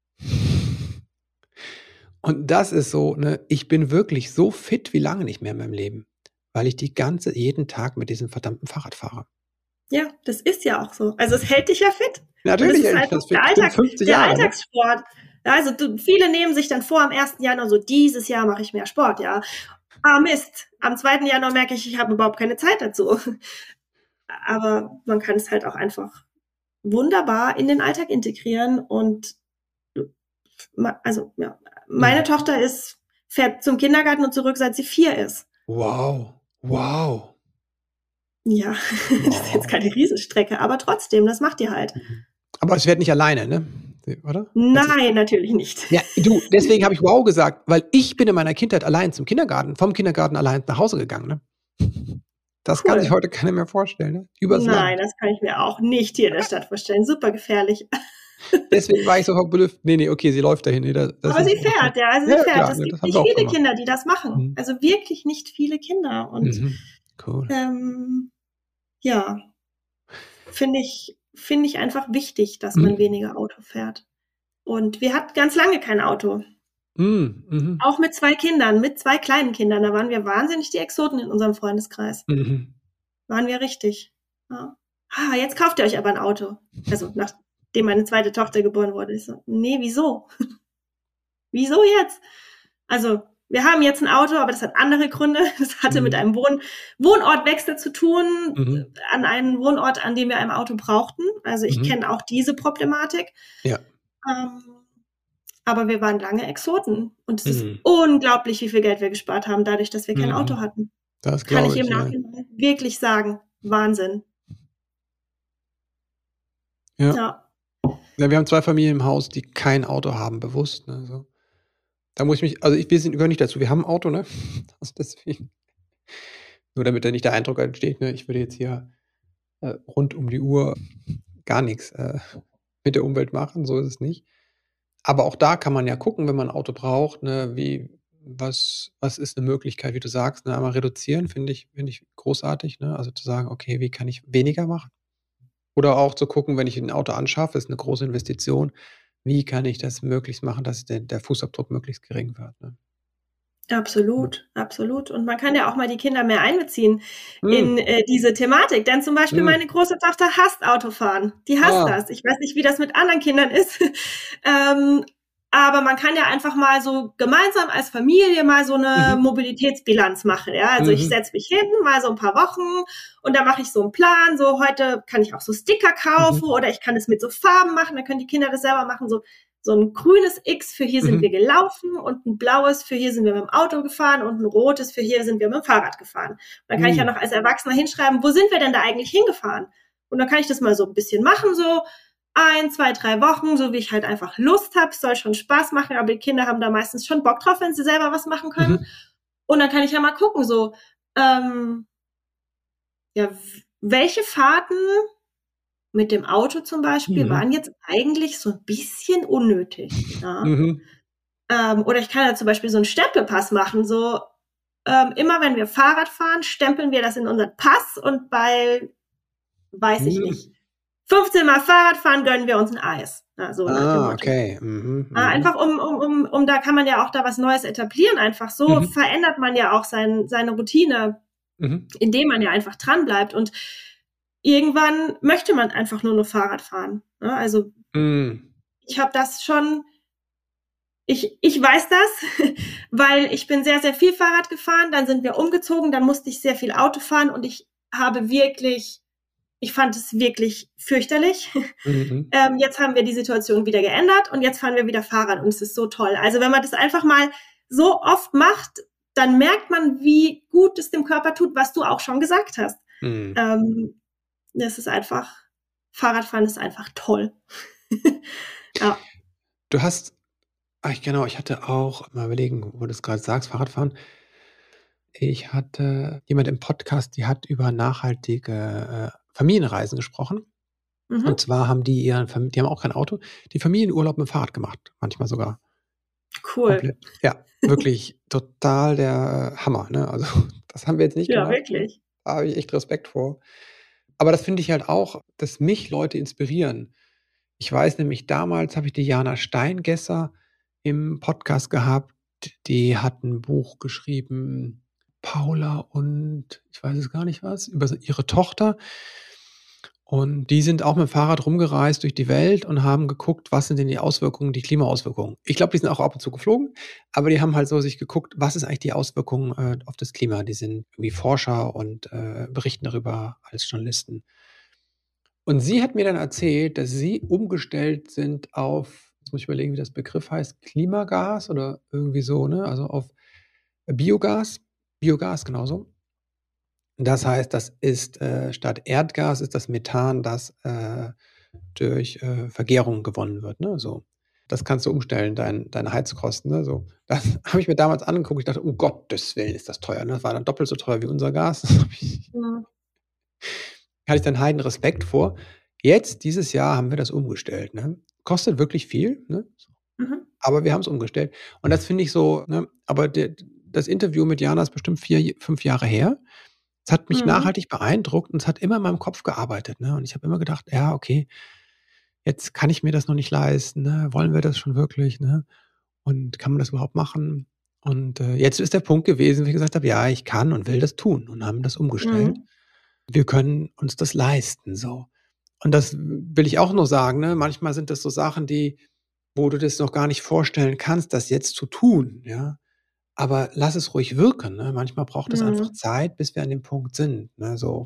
Und das ist so, ne, ich bin wirklich so fit wie lange nicht mehr in meinem Leben, weil ich die ganze, jeden Tag mit diesem verdammten Fahrrad fahre. Ja, das ist ja auch so. Also es hält dich ja fit. Natürlich, und das ist hält mich einfach das fit. der, Ich bin Alltag, fünfzig der Jahre, ne? Alltagssport. Ja, also du, viele nehmen sich dann vor am ersten Januar so, dieses Jahr mache ich mehr Sport, ja. Ah Mist, am zweiten Januar merke ich, ich habe überhaupt keine Zeit dazu. Aber man kann es halt auch einfach wunderbar in den Alltag integrieren und ma- also ja, meine Mhm. Tochter ist fährt zum Kindergarten und zurück, seit sie vier ist. Wow, wow, Ja, das ist jetzt wow. keine Riesenstrecke, aber trotzdem, das macht ihr halt. Mhm. Aber es wird nicht alleine, ne? Oder? Das ist, Nein, natürlich nicht. ja, du, deswegen habe ich wow gesagt, weil ich bin in meiner Kindheit allein zum Kindergarten, vom Kindergarten allein nach Hause gegangen, ne? Das kann sich Cool. heute keiner mehr vorstellen, ne? Übers Nein, Land. das kann ich mir auch nicht hier in der Stadt vorstellen. Super gefährlich. Deswegen war ich so verblüfft. Nee, nee, okay, sie läuft dahin. Nee, das, das Aber ist sie okay. fährt, ja, also Ja, sie ja, fährt. klar, Es ne, gibt das haben wir nicht auch viele gemacht. Kinder, die das machen. Mhm. Also wirklich nicht viele Kinder. Und Mhm. Cool. ähm, ja, finde ich, finde ich einfach wichtig, dass Mhm. man weniger Auto fährt. Und wir hatten ganz lange kein Auto. Mhm. Mhm. Auch mit zwei Kindern, mit zwei kleinen Kindern. Da waren wir wahnsinnig die Exoten in unserem Freundeskreis. Mhm. Waren wir richtig. Ja. Ah, jetzt kauft ihr euch aber ein Auto. Also nachdem meine zweite Tochter geboren wurde. Ich so, nee, wieso? Wieso jetzt? Also wir haben jetzt ein Auto, aber das hat andere Gründe. Das hatte Mhm. mit einem Wohn Wohnortwechsel zu tun, Mhm. an einen Wohnort, an dem wir ein Auto brauchten. Also ich Mhm. kenne auch diese Problematik. Ja. Ähm, aber wir waren lange Exoten. Und es ist Mhm. unglaublich, wie viel Geld wir gespart haben, dadurch, dass wir kein Mhm. Auto hatten. Das Kann ich glaube im ich, ja. Nachhinein wirklich sagen. Wahnsinn. Ja. Ja. Ja, wir haben zwei Familien im Haus, die kein Auto haben, bewusst, ne, so. Da muss ich mich, also ich, wir sind, gehören nicht dazu. Wir haben ein Auto, ne? Also deswegen. Nur damit da nicht der Eindruck entsteht, ne, ich würde jetzt hier äh, rund um die Uhr gar nichts äh, mit der Umwelt machen, so ist es nicht. Aber auch da kann man ja gucken, wenn man ein Auto braucht, ne, wie, was, was ist eine Möglichkeit, wie du sagst, ne, einmal reduzieren, finde ich, finde ich großartig, ne? Also zu sagen, okay, wie kann ich weniger machen? Oder auch zu gucken, wenn ich ein Auto anschaffe, ist eine große Investition, wie kann ich das möglichst machen, dass der, der Fußabdruck möglichst gering wird, ne? Absolut, absolut. Und man kann ja auch mal die Kinder mehr einbeziehen in Mhm. äh, diese Thematik. Denn zum Beispiel Mhm. meine große Tochter hasst Autofahren. Die hasst Ah. das. Ich weiß nicht, wie das mit anderen Kindern ist. ähm, aber man kann ja einfach mal so gemeinsam als Familie mal so eine Mhm. Mobilitätsbilanz machen. Ja, also ich Mhm. setze mich hin, mal so ein paar Wochen und dann mache ich so einen Plan. So heute kann ich auch so Sticker kaufen Mhm. oder ich kann es mit so Farben machen. Dann können die Kinder das selber machen. So so ein grünes X für hier sind Mhm. wir gelaufen und ein blaues für hier sind wir mit dem Auto gefahren und ein rotes für hier sind wir mit dem Fahrrad gefahren. Dann kann ich ja Mhm. noch als Erwachsener hinschreiben, wo sind wir denn da eigentlich hingefahren? Und dann kann ich das mal so ein bisschen machen, so ein, zwei, drei Wochen, so wie ich halt einfach Lust habe. Es soll schon Spaß machen, aber die Kinder haben da meistens schon Bock drauf, wenn sie selber was machen können. Mhm. Und dann kann ich ja mal gucken, so, ähm, ja, welche Fahrten mit dem Auto zum Beispiel Mhm. waren jetzt eigentlich so ein bisschen unnötig. Ja? Mhm. Ähm, oder ich kann ja zum Beispiel so einen Stempelpass machen. So ähm, immer wenn wir Fahrrad fahren, stempeln wir das in unseren Pass und bei, weiß ich Mhm. nicht, fünfzehn Mal Fahrrad fahren, gönnen wir uns ein Eis. Ja, so nach dem Ah, Motto. okay. Mhm. Ah, Mhm. einfach um, um, um, um, da kann man ja auch da was Neues etablieren. Einfach so Mhm. verändert man ja auch sein, seine Routine, Mhm. indem man ja einfach dran bleibt. Und irgendwann möchte man einfach nur noch Fahrrad fahren. Ja, also Mhm. ich habe das schon, ich, ich weiß das, weil ich bin sehr, sehr viel Fahrrad gefahren, dann sind wir umgezogen, dann musste ich sehr viel Auto fahren und ich habe wirklich ich fand es wirklich fürchterlich. Mhm. ähm, jetzt haben wir die Situation wieder geändert und jetzt fahren wir wieder Fahrrad und es ist so toll. Also wenn man das einfach mal so oft macht, dann merkt man, wie gut es dem Körper tut, was du auch schon gesagt hast. Mhm. Ähm, das ist einfach, Fahrradfahren ist einfach toll. Ja. Du hast, ach, genau, ich hatte auch, mal überlegen, wo du es gerade sagst, Fahrradfahren. Ich hatte jemand im Podcast, die hat über nachhaltige äh, Familienreisen gesprochen. Und Mhm. zwar haben die ihren, Fam- die haben auch kein Auto, die Familienurlaub mit dem Fahrrad gemacht, manchmal sogar. Cool. Komplett. Ja, wirklich total der Hammer, ne? Also, das haben wir jetzt nicht Ja, gemacht. wirklich. Da habe ich echt Respekt vor. Aber das finde ich halt auch, dass mich Leute inspirieren. Ich weiß nämlich, damals habe ich die Jana Steingesser im Podcast gehabt. Die hat ein Buch geschrieben, Paula und ich weiß es gar nicht was, über ihre Tochter. Und die sind auch mit dem Fahrrad rumgereist durch die Welt und haben geguckt, was sind denn die Auswirkungen, die Klimaauswirkungen. Ich glaube, die sind auch ab und zu geflogen, aber die haben halt so sich geguckt, was ist eigentlich die Auswirkung äh, auf das Klima. Die sind irgendwie Forscher und äh, berichten darüber als Journalisten. Und sie hat mir dann erzählt, dass sie umgestellt sind auf, jetzt muss ich überlegen, wie das Begriff heißt, Klimagas oder irgendwie so, ne? Also auf Biogas. Biogas genauso. Das heißt, das ist äh, statt Erdgas ist das Methan, das äh, durch äh, Vergärung gewonnen wird, ne? So. Das kannst du umstellen, dein, deine Heizkosten, ne? So. Das habe ich mir damals angeguckt. Ich dachte, um Gottes Willen ist das teuer, ne? Das war dann doppelt so teuer wie unser Gas. Das habe ich Ja. hatte ich dann heiden Respekt vor. Jetzt, dieses Jahr, haben wir das umgestellt. Ne? Kostet wirklich viel, ne? Mhm. Aber wir haben es umgestellt. Und das finde ich so, ne? Aber der, das Interview mit Jana ist bestimmt vier, fünf Jahre her. Es hat mich Mhm. nachhaltig beeindruckt und es hat immer in meinem Kopf gearbeitet. Ne? Und ich habe immer gedacht, ja, okay, jetzt kann ich mir das noch nicht leisten. Ne? Wollen wir das schon wirklich? Ne? Und kann man das überhaupt machen? Und äh, jetzt ist der Punkt gewesen, wie ich gesagt habe, ja, ich kann und will das tun und haben das umgestellt. Mhm. Wir können uns das leisten, so. Und das will ich auch nur sagen, ne? Manchmal sind das so Sachen, die wo du das noch gar nicht vorstellen kannst, das jetzt zu tun, ja? Aber lass es ruhig wirken, ne? Manchmal braucht es einfach Mhm. Zeit, bis wir an dem Punkt sind, ne, so.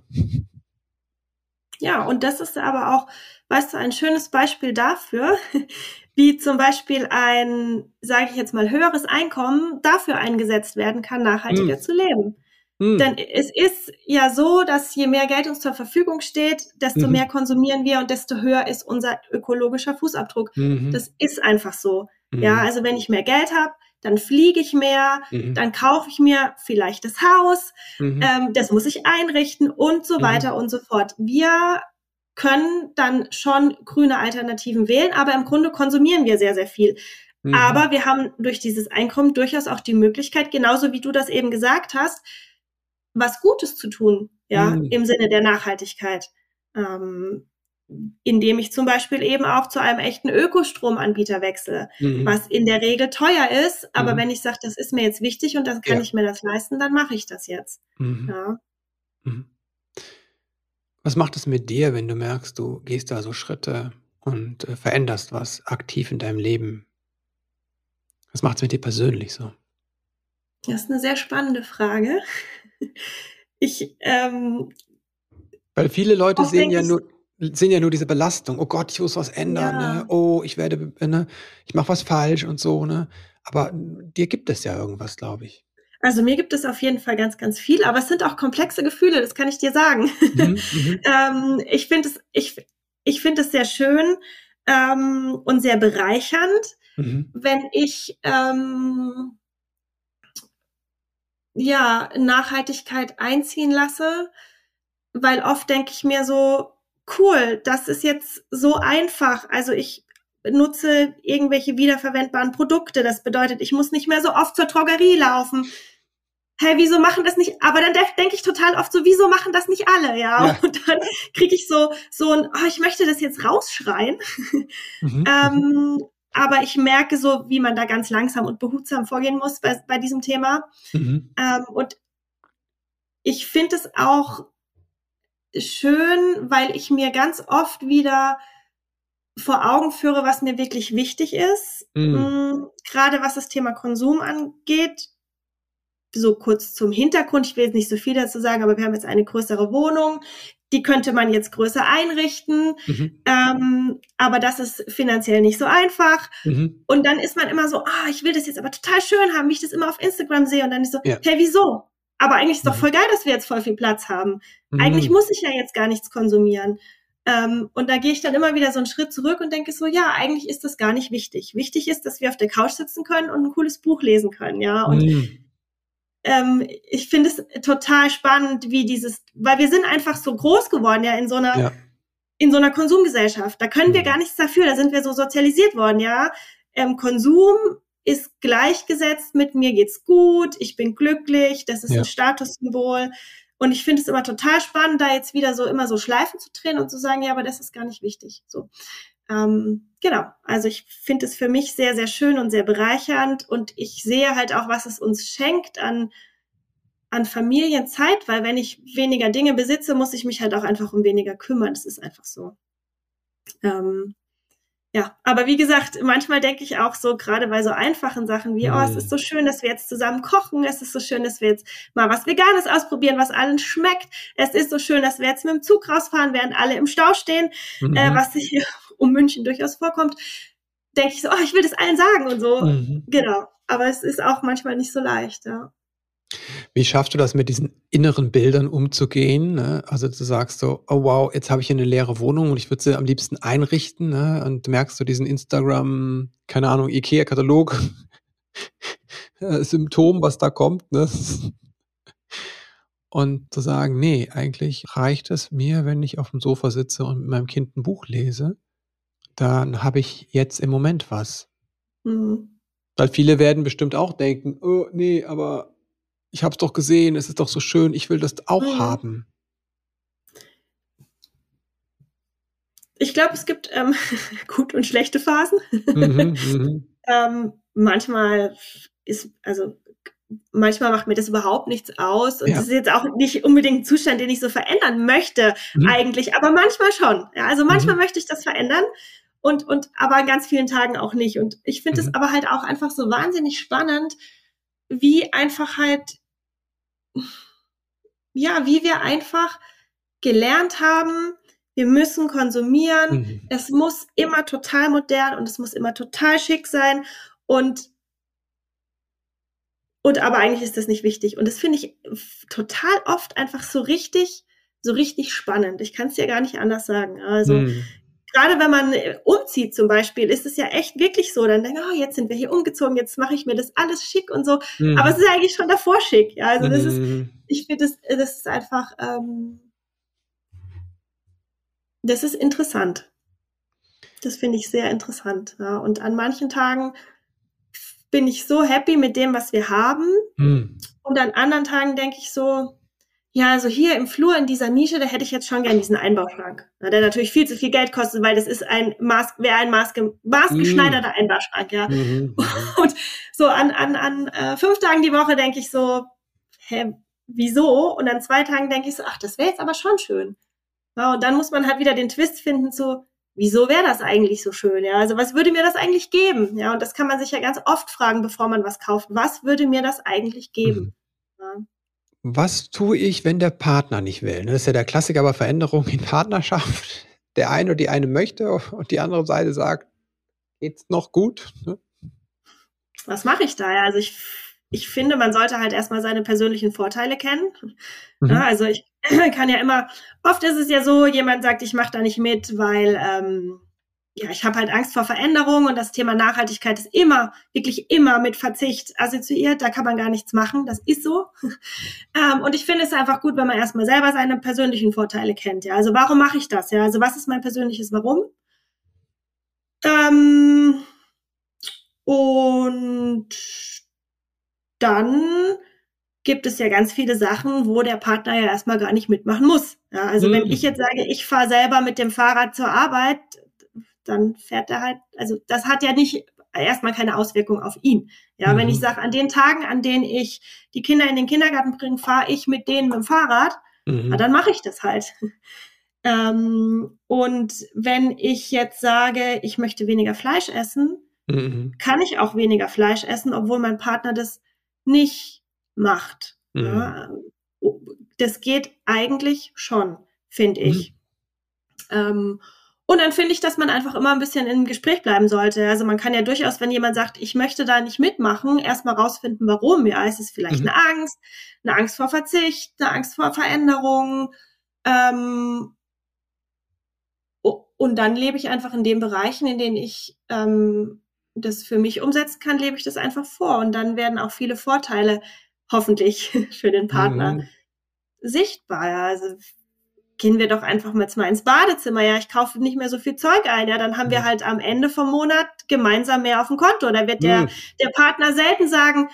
Ja, und das ist aber auch, weißt du, ein schönes Beispiel dafür, wie zum Beispiel ein, sage ich jetzt mal, höheres Einkommen dafür eingesetzt werden kann, nachhaltiger Mhm. zu leben. Mhm. Denn es ist ja so, dass je mehr Geld uns zur Verfügung steht, desto mehr Mhm. konsumieren wir und desto höher ist unser ökologischer Fußabdruck. Mhm. Das ist einfach so. Ja, Mhm. also wenn ich mehr Geld habe, dann fliege ich mehr, Mhm. dann kaufe ich mir vielleicht das Haus, Mhm. ähm, das muss ich einrichten und so Mhm. weiter und so fort. Wir können dann schon grüne Alternativen wählen, aber im Grunde konsumieren wir sehr, sehr viel. Mhm. Aber wir haben durch dieses Einkommen durchaus auch die Möglichkeit, genauso wie du das eben gesagt hast, was Gutes zu tun, ja, Mhm. im Sinne der Nachhaltigkeit. Ähm, indem ich zum Beispiel eben auch zu einem echten Ökostromanbieter wechsle, Mhm. was in der Regel teuer ist, aber Mhm. wenn ich sage, das ist mir jetzt wichtig und dann kann Ja. ich mir das leisten, dann mache ich das jetzt. Mhm. Ja. Mhm. Was macht es mit dir, wenn du merkst, du gehst da so Schritte und äh, veränderst was aktiv in deinem Leben? Was macht es mit dir persönlich so? Das ist eine sehr spannende Frage. Ich, ähm, Weil viele Leute oft sehen denke ja ich, nur sehen ja nur diese Belastung. „Oh Gott, ich muss was ändern, ne? ja, Oh, ich werde b äh, ne, ich mache was falsch und so“, ne? Aber hm, dir gibt es ja irgendwas, glaube ich. also mir gibt es auf jeden Fall ganz, ganz viel, aber es sind auch komplexe Gefühle, das kann ich dir sagen. Mhm, mhm, ähm, ich finde es, ich, ich finde es sehr schön ähm, und sehr bereichernd, mhm, wenn ich ähm, ja Nachhaltigkeit einziehen lasse, weil oft denke ich mir so, cool, das ist jetzt so einfach. Also ich nutze irgendwelche wiederverwendbaren Produkte. Das bedeutet, ich muss nicht mehr so oft zur Drogerie laufen. Hey, wieso machen das nicht? Aber dann denke ich total oft so, wieso machen das nicht alle, ja? ja. Und dann kriege ich so so ein, oh, ich möchte das jetzt rausschreien. Mhm, mhm, ähm, aber ich merke so, wie man da ganz langsam und behutsam vorgehen muss bei, bei diesem Thema. mhm, Ähm, und ich finde es auch schön, weil ich mir ganz oft wieder vor Augen führe, was mir wirklich wichtig ist. mhm, Mhm, gerade was das Thema Konsum angeht. So kurz zum Hintergrund, ich will jetzt nicht so viel dazu sagen, aber wir haben jetzt eine größere Wohnung. die könnte man jetzt größer einrichten, Mhm. ähm, aber das ist finanziell nicht so einfach. Mhm. Und dann ist man immer so, ah, ich will das jetzt aber total schön haben, wie ich das immer auf Instagram sehe. Und dann ist so, Ja. hey, wieso? Aber eigentlich ist doch Mhm. voll geil, dass wir jetzt voll viel Platz haben. Mhm. Eigentlich muss ich ja jetzt gar nichts konsumieren. Ähm, und da gehe ich dann immer wieder so einen Schritt zurück und denke so, ja, eigentlich ist das gar nicht wichtig. Wichtig ist, dass wir auf der Couch sitzen können und ein cooles Buch lesen können, ja. Und Mhm. ähm, ich finde es total spannend, wie dieses, weil wir sind einfach so groß geworden, ja, in so einer, Ja. in so einer Konsumgesellschaft. Da können wir Mhm. gar nichts dafür, da sind wir so sozialisiert worden, ja. Ähm, Konsum ist gleichgesetzt mit mir geht's gut, ich bin glücklich, das ist Ja. ein Statussymbol. Und ich finde es immer total spannend, da jetzt wieder so immer so Schleifen zu drehen und zu sagen, ja, aber das ist gar nicht wichtig. So. Ähm, genau, also ich finde es für mich sehr, sehr schön und sehr bereichernd und ich sehe halt auch, was es uns schenkt an, an Familienzeit, weil wenn ich weniger Dinge besitze, muss ich mich halt auch einfach um weniger kümmern. Das ist einfach so. Ähm, ja, aber wie gesagt, manchmal denke ich auch so, gerade bei so einfachen Sachen wie, oh, es ist so schön, dass wir jetzt zusammen kochen, es ist so schön, dass wir jetzt mal was Veganes ausprobieren, was allen schmeckt, es ist so schön, dass wir jetzt mit dem Zug rausfahren, während alle im Stau stehen, Mhm. äh, was sich hier um München durchaus vorkommt, denke ich so, oh, ich will das allen sagen und so. Mhm. Genau, aber es ist auch manchmal nicht so leicht, ja. Wie schaffst du das, mit diesen inneren Bildern umzugehen, ne? Also, du sagst so: „Oh wow, jetzt habe ich hier 'ne leere Wohnung und ich würde sie am liebsten einrichten“, ne? Und merkst du diesen Instagram, keine Ahnung, IKEA-Katalog äh, Symptom, was da kommt, ne? Und zu sagen: „Ne, eigentlich reicht es mir, wenn ich aufm Sofa sitze und mit meinem Kind 'n Buch lese. Dann habe ich jetzt im Moment was.“ Mhm. Weil viele werden bestimmt auch denken: „Oh, ne, aber ich habe es doch gesehen, es ist doch so schön, ich will das auch Mhm. haben.“ Ich glaube, es gibt, ähm, gute und schlechte Phasen. Mhm, mhm. Ähm, manchmal ist also, manchmal macht mir das überhaupt nichts aus und das Ja. ist jetzt auch nicht unbedingt 'n Zustand, den ich so verändern möchte Mhm. eigentlich, aber manchmal schon. Ja, also manchmal Mhm. möchte ich das verändern und und aber an ganz vielen Tagen auch nicht. Und ich finde es Mhm. aber halt auch einfach so wahnsinnig spannend, wie einfach halt ja, wie wir einfach gelernt haben, wir müssen konsumieren, Mhm. es muss immer total modern und es muss immer total schick sein und und aber eigentlich ist das nicht wichtig. Und das finde ich f total oft einfach so richtig so richtig spannend. Ich kann's dir gar nicht anders sagen. Also, Mhm. grade wenn man, äh, umzieht zum Beispiel, ist es ja echt wirklich so, dann denkt: „Oh, jetzt sind wir hier umgezogen, jetzt mache ich mir das alles schick und so.“ Aber es Mhm. ist ja eigentlich schon davor schick. Ja, also das ist Mhm. ich finde das das ist einfach, ähm das ist interessant. Das finde ich sehr interessant, ja. Und an manchen Tagen bin ich so happy mit dem, was wir haben. Mhm. Und an anderen Tagen denke ich so: „Ja, also hier im Flur in dieser Nische, da hätte ich jetzt schon gern diesen Einbauschrank.“ Ja, der natürlich viel zu viel Geld kostet, weil das ist ein Maß wäre ein maßge Mhm. maßgeschneiderter Einbauschrank, ja. Mhm, mhm. Und so an an an, äh, fünf Tagen die Woche denke ich so: „Hä, wieso?“ Und an zwei Tagen denke ich so: „Ach, das wäre jetzt aber schon schön.“ Ja, und dann muss man halt wieder den Twist finden zu: „Wieso wäre das eigentlich so schön?“ Ja, also, was würde mir das eigentlich geben? Ja, und das kann man sich ja ganz oft fragen, bevor man was kauft. Was würde mir das eigentlich Mhm. geben? Ja. Was tue ich, wenn der Partner nicht will, ne? Das ist ja der Klassiker bei Veränderungen in Partnerschaft. Der eine oder die eine möchte und die andere Seite sagt: „Geht's noch gut?“, ne? Was mache ich da? Ja, also ich ich finde, man sollte halt erst mal seine persönlichen Vorteile kennen. Ja, Mhm. also ich kann ja immer oft ist es ja so, jemand sagt: „Ich mache da nicht mit, weil, ähm, ja, ich habe halt Angst vor Veränderung und das Thema Nachhaltigkeit ist immer, wirklich immer mit Verzicht assoziiert. Da kann man gar nichts machen. Das ist so.“ Ähm, und ich finde es einfach gut, wenn man erst mal selber seine persönlichen Vorteile kennt, ja. Also, warum mache ich das, ja? Also, was ist mein persönliches Warum? Ähm, und dann gibt es ja ganz viele Sachen, wo der Partner ja erst mal gar nicht mitmachen muss. Ja, also, wenn ich jetzt Mhm. sage, ich fahre selber mit dem Fahrrad zur Arbeit, dann fährt er halt also, das hat ja nicht erst mal keine Auswirkung auf ihn. Ja, wenn ich Mhm. sage, an den Tagen, an denen ich die Kinder in den Kindergarten bringe, fahre ich mit denen mit'm Fahrrad, ja, Mhm. dann mache ich das halt. Ähm, und wenn ich jetzt sage, ich möchte weniger Fleisch essen, Mhm. kann ich auch weniger Fleisch essen, obwohl mein Partner das nicht macht, Mhm. ja? Das geht eigentlich schon. finde ich. Mhm. Ähm, und dann finde ich, dass man einfach immer ein bisschen im Gespräch bleiben sollte. Also man kann ja durchaus, wenn jemand sagt, ich möchte da nicht mitmachen, erstmal rausfinden, warum. Ja, ist es vielleicht mhm. eine Angst, eine Angst vor Verzicht, eine Angst vor Veränderung. Ähm, und dann lebe ich einfach in den Bereichen, in denen ich ähm, das für mich umsetzen kann, lebe ich das einfach vor. Und dann werden auch viele Vorteile hoffentlich für den Partner mhm. sichtbar. Ja. Also gehen wir doch einfach mal jetzt mal ins Badezimmer. Ja, ich kaufe nicht mehr so viel Zeug ein. Ja, dann haben mhm. wir halt am Ende vom Monat gemeinsam mehr auf dem Konto. Da wird der, mhm. der Partner selten sagen,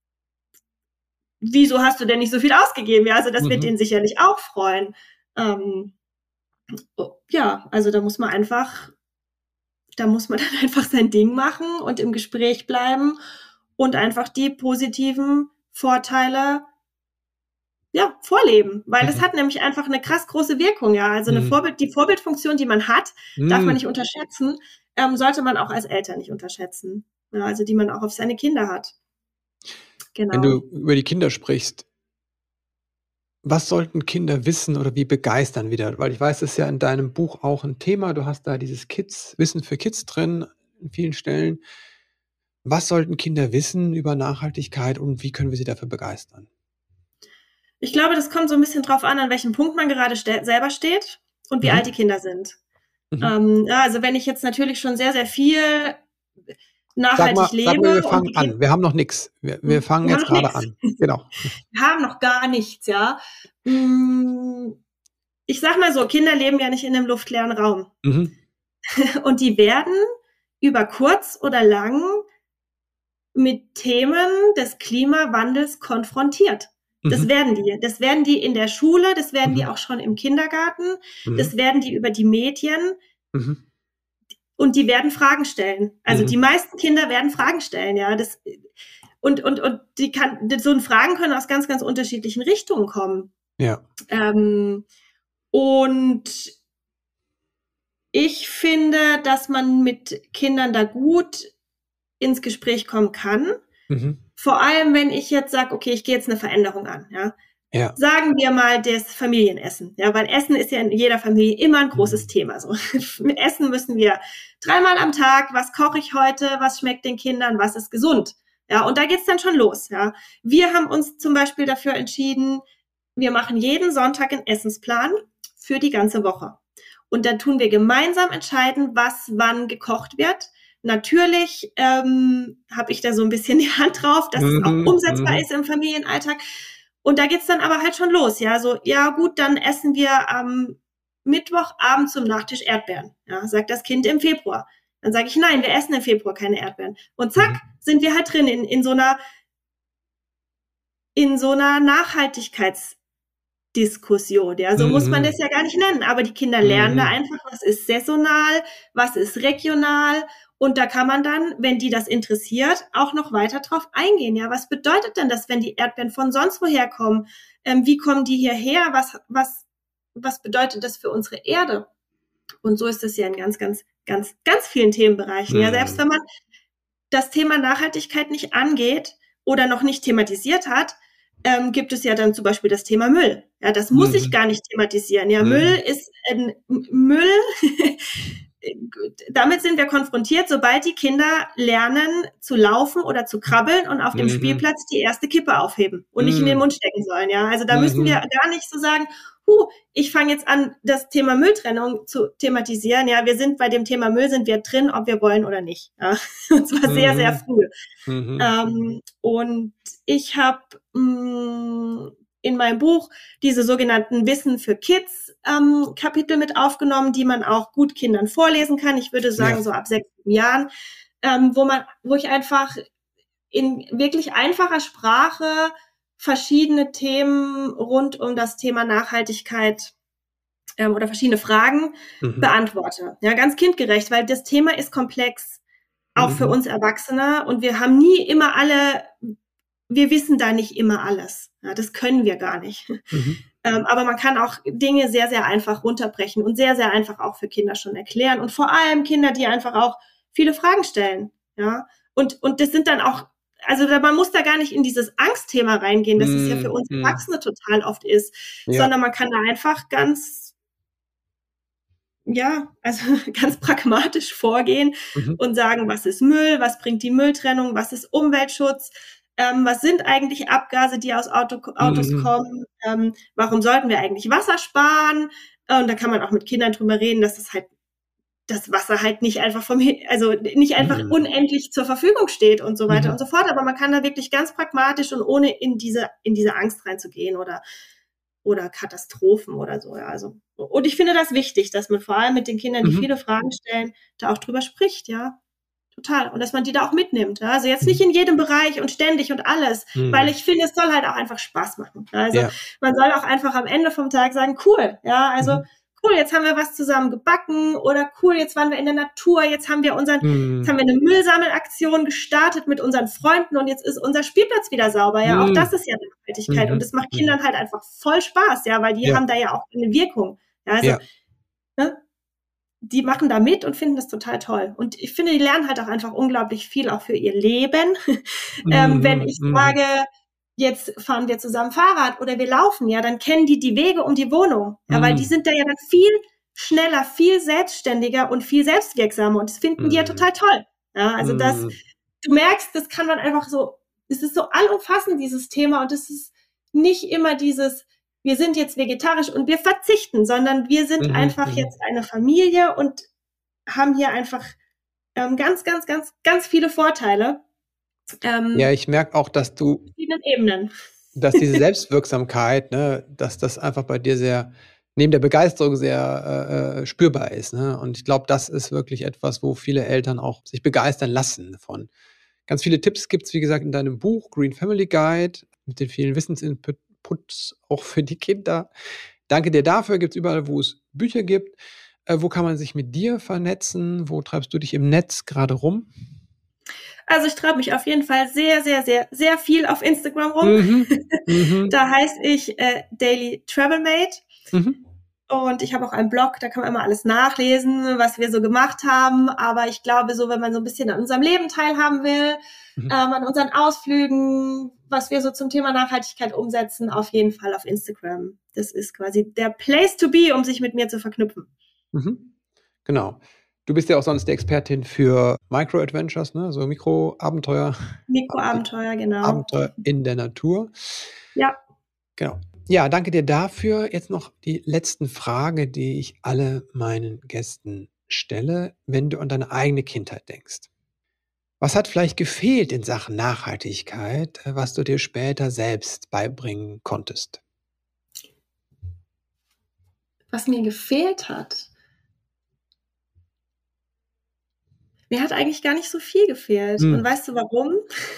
wieso hast du denn nicht so viel ausgegeben? Ja, also das mhm. wird ihn sicherlich auch freuen. Ähm, ja, also da muss man einfach, da muss man dann einfach sein Ding machen und im Gespräch bleiben und einfach die positiven Vorteile ja, vorleben, weil es mhm. hat nämlich einfach eine krass große Wirkung, ja. Also eine mhm. Vorbild, die Vorbildfunktion, die man hat, mhm. darf man nicht unterschätzen, ähm, sollte man auch als Eltern nicht unterschätzen. Ja, also die man auch auf seine Kinder hat. Genau. Wenn du über die Kinder sprichst, was sollten Kinder wissen oder wie begeistern wieder? Weil ich weiß, das ist ja in deinem Buch auch ein Thema. Du hast da dieses Kids, Wissen für Kids drin, an vielen Stellen. Was sollten Kinder wissen über Nachhaltigkeit und wie können wir sie dafür begeistern? Ich glaube, das kommt so ein bisschen drauf an, an welchem Punkt man gerade ste- selber steht und wie mhm. alt die Kinder sind. Mhm. Ähm, ja, also wenn ich jetzt natürlich schon sehr, sehr viel nachhaltig sag mal, lebe. Sag mal, wir fangen an. Wir haben noch nichts. Wir, wir fangen wir jetzt gerade an. Genau. Wir haben noch gar nichts, ja. Ich sag mal so, Kinder leben ja nicht in einem luftleeren Raum. Mhm. Und die werden über kurz oder lang mit Themen des Klimawandels konfrontiert. Das mhm. werden die. Das werden die in der Schule, das werden mhm. die auch schon im Kindergarten, mhm. das werden die über die Medien mhm. und die werden Fragen stellen. Also mhm. die meisten Kinder werden Fragen stellen, ja. Das, und, und, und die kann, so Fragen können aus ganz, ganz unterschiedlichen Richtungen kommen. Ja. Ähm, und ich finde, dass man mit Kindern da gut ins Gespräch kommen kann. Mhm. Vor allem, wenn ich jetzt sage, okay, ich gehe jetzt eine Veränderung an, ja. Ja. Sagen wir mal das Familienessen, ja, weil Essen ist ja in jeder Familie immer ein großes mhm. Thema. So. Mit Essen müssen wir dreimal am Tag, was koche ich heute, was schmeckt den Kindern, was ist gesund, ja, und da geht's dann schon los, ja. Wir haben uns zum Beispiel dafür entschieden, wir machen jeden Sonntag einen Essensplan für die ganze Woche und dann tun wir gemeinsam entscheiden, was wann gekocht wird. Natürlich ähm, habe ich da so ein bisschen die Hand drauf, dass mhm, es auch umsetzbar mhm. ist im Familienalltag. Und da geht's dann aber halt schon los, ja, so, ja gut, dann essen wir am Mittwochabend zum Nachtisch Erdbeeren, ja, sagt das Kind im Februar. Dann sage ich, nein, wir essen im Februar keine Erdbeeren. Und zack, mhm. sind wir halt drin in, in so einer, in so einer Nachhaltigkeitsdiskussion, ja, so mhm. muss man das ja gar nicht nennen, aber die Kinder lernen mhm. da einfach, was ist saisonal, was ist regional. Und da kann man dann, wenn die das interessiert, auch noch weiter drauf eingehen. Ja, was bedeutet denn das, wenn die Erdbeeren von sonst woher kommen? Ähm, wie kommen die hierher? Was, was, was bedeutet das für unsere Erde? Und so ist es ja in ganz, ganz, ganz, ganz vielen Themenbereichen. Mhm. Ja, selbst wenn man das Thema Nachhaltigkeit nicht angeht oder noch nicht thematisiert hat, ähm, gibt es ja dann zum Beispiel das Thema Müll. Ja, das muss mhm. ich gar nicht thematisieren. Ja, mhm. Müll ist äh, Müll. Damit sind wir konfrontiert, sobald die Kinder lernen zu laufen oder zu krabbeln und auf dem mhm. Spielplatz die erste Kippe aufheben und mhm. nicht in den Mund stecken sollen. Ja, also da mhm. müssen wir gar nicht so sagen, huh, ich fange jetzt an, das Thema Mülltrennung zu thematisieren. Ja, wir sind bei dem Thema Müll, sind wir drin, ob wir wollen oder nicht. Ja, und zwar mhm. sehr, sehr früh. Mhm. Ähm, und ich habe in meinem Buch diese sogenannten Wissen für Kids ähm, Kapitel mit aufgenommen, die man auch gut Kindern vorlesen kann. Ich würde sagen, ja. so ab sechs Jahren, ähm, wo man, wo ich einfach in wirklich einfacher Sprache verschiedene Themen rund um das Thema Nachhaltigkeit ähm, oder verschiedene Fragen mhm. beantworte. Ja, ganz kindgerecht, weil das Thema ist komplex, auch mhm. für uns Erwachsene, und wir haben nie immer alle, wir wissen da nicht immer alles. Ja, das können wir gar nicht. Mhm. Ähm, aber man kann auch Dinge sehr, sehr einfach runterbrechen und sehr, sehr einfach auch für Kinder schon erklären. Und vor allem Kinder, die einfach auch viele Fragen stellen. Ja, und, und das sind dann auch, also man muss da gar nicht in dieses Angstthema reingehen, das mm, es ja für uns mm. Erwachsene total oft ist, ja. sondern man kann da einfach ganz ja, also ganz pragmatisch vorgehen Mhm. und sagen, was ist Müll, was bringt die Mülltrennung, was ist Umweltschutz, ähm, was sind eigentlich Abgase, die aus Auto, Autos Mhm. kommen, ähm, warum sollten wir eigentlich Wasser sparen? Äh, und da kann man auch mit Kindern drüber reden, dass das halt das Wasser halt nicht einfach vom, also nicht einfach Mhm. unendlich zur Verfügung steht und so weiter Mhm. und so fort. Aber man kann da wirklich ganz pragmatisch und ohne in diese, in diese Angst reinzugehen oder, oder Katastrophen oder so. Ja. Also, und ich finde das wichtig, dass man vor allem mit den Kindern, die Mhm. viele Fragen stellen, da auch drüber spricht, ja. Total. Und dass man die da auch mitnimmt. Ja? Also jetzt nicht Mhm. in jedem Bereich und ständig und alles, weil Mhm. ich finde, es soll halt auch einfach Spaß machen. Ja? Also Ja. man soll auch einfach am Ende vom Tag sagen, cool, ja, also Mhm. cool, jetzt haben wir was zusammen gebacken oder cool, jetzt waren wir in der Natur, jetzt haben wir unseren, jetzt haben Mhm. wir eine Müllsammelaktion gestartet mit unseren Freunden und jetzt ist unser Spielplatz wieder sauber. Ja, auch das Mhm. ist ja Nachhaltigkeit und Mhm. das macht Mhm. Kindern halt einfach voll Spaß, ja, weil die Ja. haben da ja auch eine Wirkung. Ja, also Ja. ne? Die machen da mit und finden das total toll. Und ich finde, die lernen halt auch einfach unglaublich viel auch für ihr Leben. ähm, wenn Mhm. ich Mhm. sage, jetzt fahren wir zusammen Fahrrad oder wir laufen, ja, dann kennen die die Wege um die Wohnung. Ja, weil die Mhm. sind da ja dann viel schneller, viel selbstständiger und viel selbstwirksamer. Und das finden die ja Mhm. total toll. Ja, also das, Mhm. du merkst, das kann man einfach so, es ist so allumfassend, dieses Thema. Und es ist nicht immer dieses, wir sind jetzt vegetarisch und wir verzichten, sondern wir sind Mhm. einfach Mhm. jetzt eine Familie und haben hier einfach ähm, ganz, ganz, ganz, ganz viele Vorteile Ja, ähm, ich merke auch, dass auf du verschiedenen Ebenen. dass diese Selbstwirksamkeit, ne, dass das einfach bei dir sehr neben der Begeisterung sehr, äh, äh, spürbar ist, ne? Und ich glaube, das ist wirklich etwas, wo viele Eltern auch sich begeistern lassen von. Ganz viele Tipps gibt's, wie gesagt, in deinem Buch Green Family Guide mit den vielen Wissensinputs auch für die Kinder. Danke dir dafür. Gibt's überall, wo es Bücher gibt. Äh, wo kann man sich mit dir vernetzen? Wo treibst du dich im Netz gerade rum? Also ich treibe mich auf jeden Fall sehr, sehr, sehr, sehr viel auf Instagram rum. Mhm. Mhm. Da heiße ich äh, Daily Travelmate. Mhm. Und ich habe auch einen Blog, da kann man immer alles nachlesen, was wir so gemacht haben. Aber ich glaube, so, wenn man so ein bisschen an unserem Leben teilhaben will, Mhm. ähm, an unseren Ausflügen, was wir so zum Thema Nachhaltigkeit umsetzen, auf jeden Fall auf Instagram. Das ist quasi der Place to be, um sich mit mir zu verknüpfen. Mhm. Genau. Du bist ja auch sonst die Expertin für Micro-Adventures, ne? So Mikroabenteuer, Mikroabenteuer, genau. Abenteuer in der Natur. Ja. Genau. Ja, danke dir dafür. Jetzt noch die letzten Frage, die ich alle meinen Gästen stelle, wenn du an deine eigene Kindheit denkst. Was hat vielleicht gefehlt in Sachen Nachhaltigkeit, äh, was du dir später selbst beibringen konntest? Was mir gefehlt hat. Mir hat eigentlich gar nicht so viel gefehlt. Und Mhm. weißt du warum?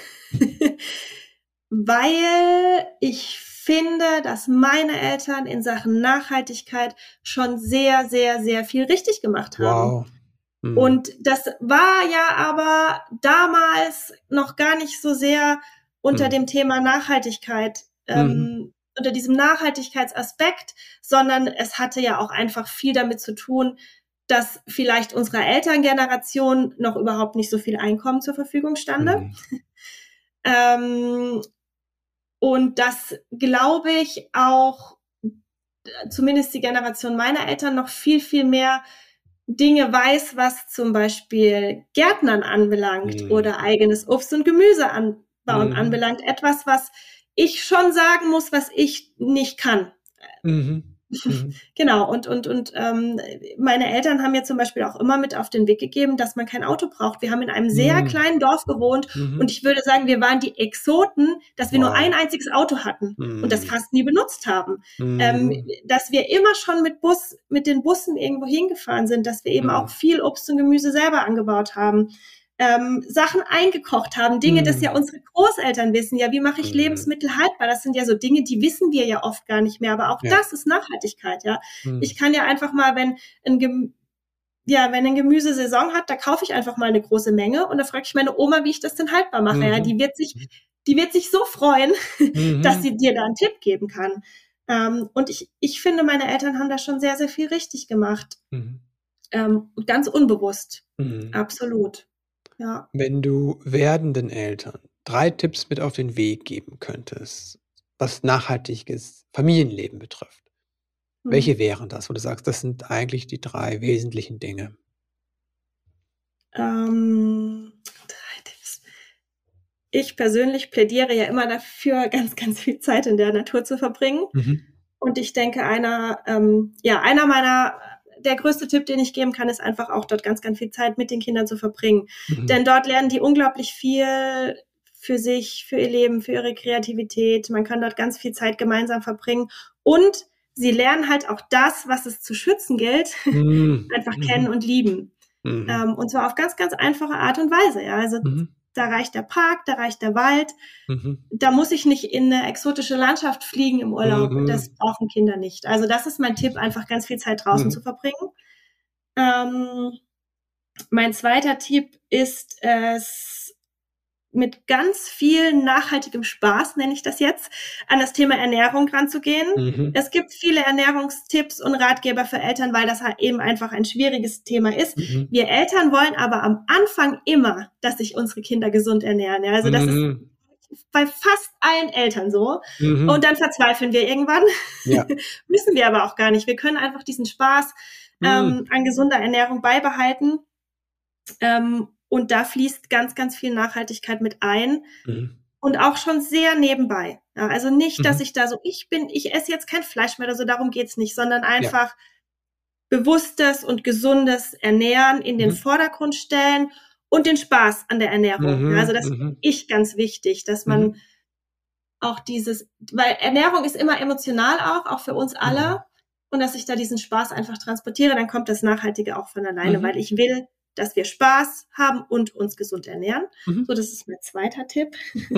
Weil ich finde, dass meine Eltern in Sachen Nachhaltigkeit schon sehr, sehr, sehr viel richtig gemacht haben. Wow. Mhm. Und das war ja aber damals noch gar nicht so sehr unter Mhm. dem Thema Nachhaltigkeit, Mhm. ähm, unter diesem Nachhaltigkeitsaspekt, sondern es hatte ja auch einfach viel damit zu tun, dass vielleicht unserer Elterngeneration noch überhaupt nicht so viel Einkommen zur Verfügung stande. Mhm. ähm, und das glaube ich auch, zumindest die Generation meiner Eltern, noch viel, viel mehr Dinge weiß, was zum Beispiel Gärtnern anbelangt Mhm. oder eigenes Obst und Gemüse anbauen Mhm. anbelangt. Etwas, was ich schon sagen muss, was ich nicht kann. Mhm. Mhm. Genau, und, und, und ähm, meine Eltern haben mir zum Beispiel auch immer mit auf den Weg gegeben, dass man kein Auto braucht. Wir haben in einem sehr Mhm. kleinen Dorf gewohnt Mhm. und ich würde sagen, wir waren die Exoten, dass wir nur ein Wow. einziges Auto hatten und das Mhm. fast nie benutzt haben. Ähm, Mhm. dass wir immer schon mit Bus, mit den Bussen irgendwo hingefahren sind, dass wir eben auch Mhm. viel Obst und Gemüse selber angebaut haben. Ähm, Sachen eingekocht haben, Dinge, das ja Mhm. unsere Großeltern wissen, ja, wie mache ich Mhm. Lebensmittel haltbar? Das sind ja so Dinge, die wissen wir ja oft gar nicht mehr, aber auch Ja. das ist Nachhaltigkeit, ja. Mhm. Ich kann ja einfach mal, wenn ein Gem ja, wenn ein Gemüse Saison hat, da kaufe ich einfach mal eine große Menge und da frage ich meine Oma, wie ich das denn haltbar mache, ja. Die Mhm. wird sich, die wird sich so freuen, dass Mhm. sie dir da einen Tipp geben kann. Ähm, und ich, ich finde, meine Eltern haben da schon sehr, sehr viel richtig gemacht. Mhm. Ähm, ganz unbewusst. Mhm. Absolut. Ja. Wenn du werdenden Eltern drei Tipps mit auf den Weg geben könntest, was nachhaltiges Familienleben betrifft, Welche wären das, wo du sagst, das sind eigentlich die drei wesentlichen Dinge? Ähm, drei Tipps. Ich persönlich plädiere ja immer dafür, ganz, ganz viel Zeit in der Natur zu verbringen. Mhm. Und ich denke, einer, ähm, ja, einer meiner, der größte Tipp, den ich geben kann, ist einfach auch dort ganz, ganz viel Zeit mit den Kindern zu verbringen. Mhm. Denn dort lernen die unglaublich viel für sich, für ihr Leben, für ihre Kreativität. Man kann dort ganz viel Zeit gemeinsam verbringen. Und sie lernen halt auch das, was es zu schützen gilt, Mhm. einfach Mhm. kennen und lieben. Mhm. Ähm, und zwar auf ganz, ganz einfache Art und Weise. Ja. Also Mhm. da reicht der Park, da reicht der Wald. Mhm. Da muss ich nicht in eine exotische Landschaft fliegen im Urlaub. Mhm. Das brauchen Kinder nicht. Also das ist mein Tipp, einfach ganz viel Zeit draußen Mhm. zu verbringen. Ähm, mein zweiter Tipp ist es, mit ganz viel nachhaltigem Spaß, nenne ich das jetzt, an das Thema Ernährung ranzugehen. Mhm. Es gibt viele Ernährungstipps und Ratgeber für Eltern, weil das halt eben einfach ein schwieriges Thema ist. Mhm. Wir Eltern wollen aber am Anfang immer, dass sich unsere Kinder gesund ernähren. Ja, also das ist Mhm. bei fast allen Eltern so. Mhm. Und dann verzweifeln wir irgendwann. Ja. Müssen wir aber auch gar nicht. Wir können einfach diesen Spaß Mhm. ähm, an gesunder Ernährung beibehalten. Ähm, und da fließt ganz, ganz viel Nachhaltigkeit mit ein. Mhm. Und auch schon sehr nebenbei. Ja, also nicht, dass Mhm. ich da so, ich bin, ich esse jetzt kein Fleisch mehr oder so, darum geht's nicht, sondern einfach bewusstes und gesundes Ernähren in den Mhm. Vordergrund stellen und den Spaß an der Ernährung. Ja, also Mhm. das finde Mhm. ich ganz wichtig, dass man Mhm. auch dieses, weil Ernährung ist immer emotional auch, auch für uns alle. Mhm. Und dass ich da diesen Spaß einfach transportiere, dann kommt das Nachhaltige auch von alleine, Mhm. weil ich will, dass wir Spaß haben und uns gesund ernähren. Mhm. So, das ist mein zweiter Tipp.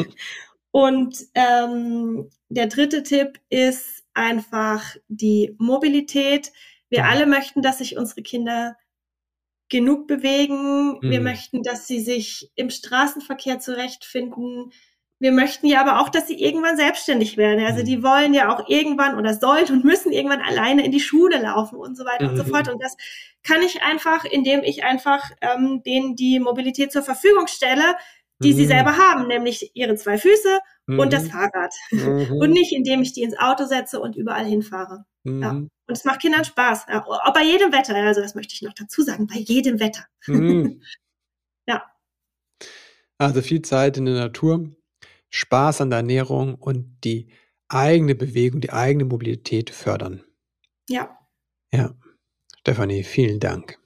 Und ähm, der dritte Tipp ist einfach die Mobilität. Wir Mhm. alle möchten, dass sich unsere Kinder genug bewegen. Wir Mhm. möchten, dass sie sich im Straßenverkehr zurechtfinden. Wir möchten ja aber auch, dass sie irgendwann selbstständig werden. Also die Mhm. wollen ja auch irgendwann oder sollen und müssen irgendwann alleine in die Schule laufen und so weiter und so fort. Mhm. Und das kann ich einfach, indem ich einfach ähm, denen die Mobilität zur Verfügung stelle, die sie Mhm. selber haben, nämlich ihre zwei Füße und das Mhm. Fahrrad. Und Mhm. nicht, indem ich die ins Auto setze und überall hinfahre. Ja. Mhm. Und es macht Kindern Spaß. Ja. Auch bei jedem Wetter. Also das möchte ich noch dazu sagen. Bei jedem Wetter. Mhm. Ja. Also viel Zeit in der Natur, Spaß an der Ernährung und die eigene Bewegung, die eigene Mobilität fördern. Ja. Ja, Stefanie, vielen Dank.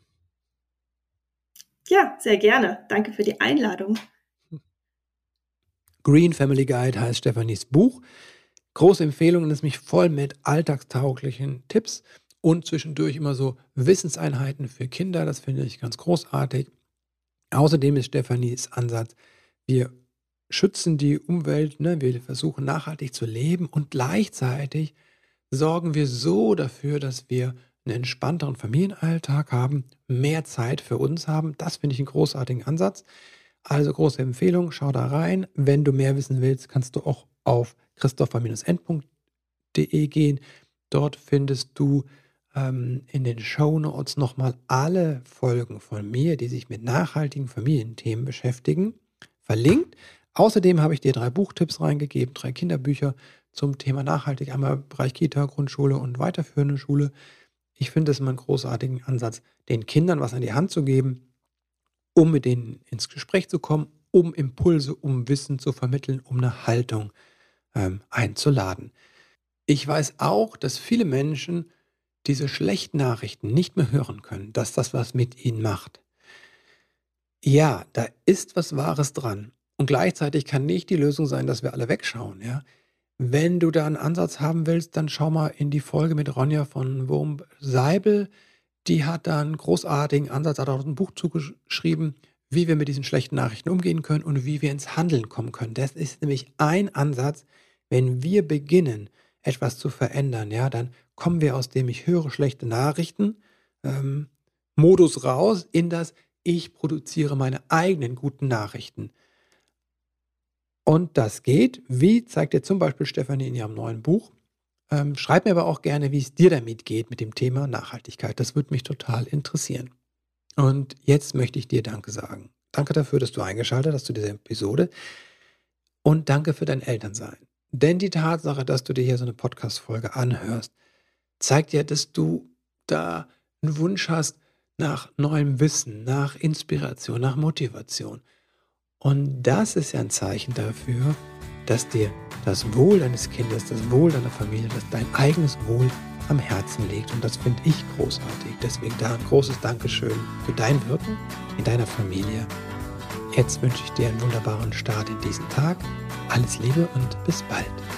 Ja, sehr gerne. Danke für die Einladung. Green Family Guide heißt Stefanies Buch. Große Empfehlung, und ist mich voll mit alltagstauglichen Tipps und zwischendurch immer so Wissenseinheiten für Kinder. Das finde ich ganz großartig. Außerdem ist Stefanies Ansatz, wir schützen die Umwelt, ne? Wir versuchen nachhaltig zu leben und gleichzeitig sorgen wir so dafür, dass wir einen entspannteren Familienalltag haben, mehr Zeit für uns haben. Das finde ich einen großartigen Ansatz. Also große Empfehlung, schau da rein. Wenn du mehr wissen willst, kannst du auch auf christopher end punkt de gehen. Dort findest du ähm, in den Shownotes nochmal alle Folgen von mir, die sich mit nachhaltigen Familienthemen beschäftigen, verlinkt. Außerdem habe ich dir drei Buchtipps reingegeben, drei Kinderbücher zum Thema nachhaltig, einmal im Bereich Kita, Grundschule und weiterführende Schule. Ich finde es immer einen großartigen Ansatz, den Kindern was an die Hand zu geben, um mit denen ins Gespräch zu kommen, um Impulse, um Wissen zu vermitteln, um eine Haltung ähm, einzuladen. Ich weiß auch, dass viele Menschen diese schlechten Nachrichten nicht mehr hören können, dass das was mit ihnen macht. Ja, da ist was Wahres dran. Und gleichzeitig kann nicht die Lösung sein, dass wir alle wegschauen. Ja? Wenn du da einen Ansatz haben willst, dann schau mal in die Folge mit Ronja von Wurm-Seibel. Die hat da einen großartigen Ansatz, hat auch ein Buch zugeschrieben, wie wir mit diesen schlechten Nachrichten umgehen können und wie wir ins Handeln kommen können. Das ist nämlich ein Ansatz, wenn wir beginnen, etwas zu verändern, ja, dann kommen wir aus dem ich höre schlechte Nachrichten ähm, Modus raus in das ich produziere meine eigenen guten Nachrichten. Und das geht, wie zeigt dir zum Beispiel Stefanie in ihrem neuen Buch. Ähm, schreib mir aber auch gerne, wie es dir damit geht mit dem Thema Nachhaltigkeit. Das würde mich total interessieren. Und jetzt möchte ich dir Danke sagen. Danke dafür, dass du eingeschaltet hast zu dieser Episode. Und danke für dein Elternsein. Denn die Tatsache, dass du dir hier so eine Podcast-Folge anhörst, zeigt ja, dass du da einen Wunsch hast nach neuem Wissen, nach Inspiration, nach Motivation. Und das ist ja ein Zeichen dafür, dass dir das Wohl deines Kindes, das Wohl deiner Familie, dass dein eigenes Wohl am Herzen liegt. Und das finde ich großartig. Deswegen da ein großes Dankeschön für dein Wirken in deiner Familie. Jetzt wünsche ich dir einen wunderbaren Start in diesen Tag. Alles Liebe und bis bald.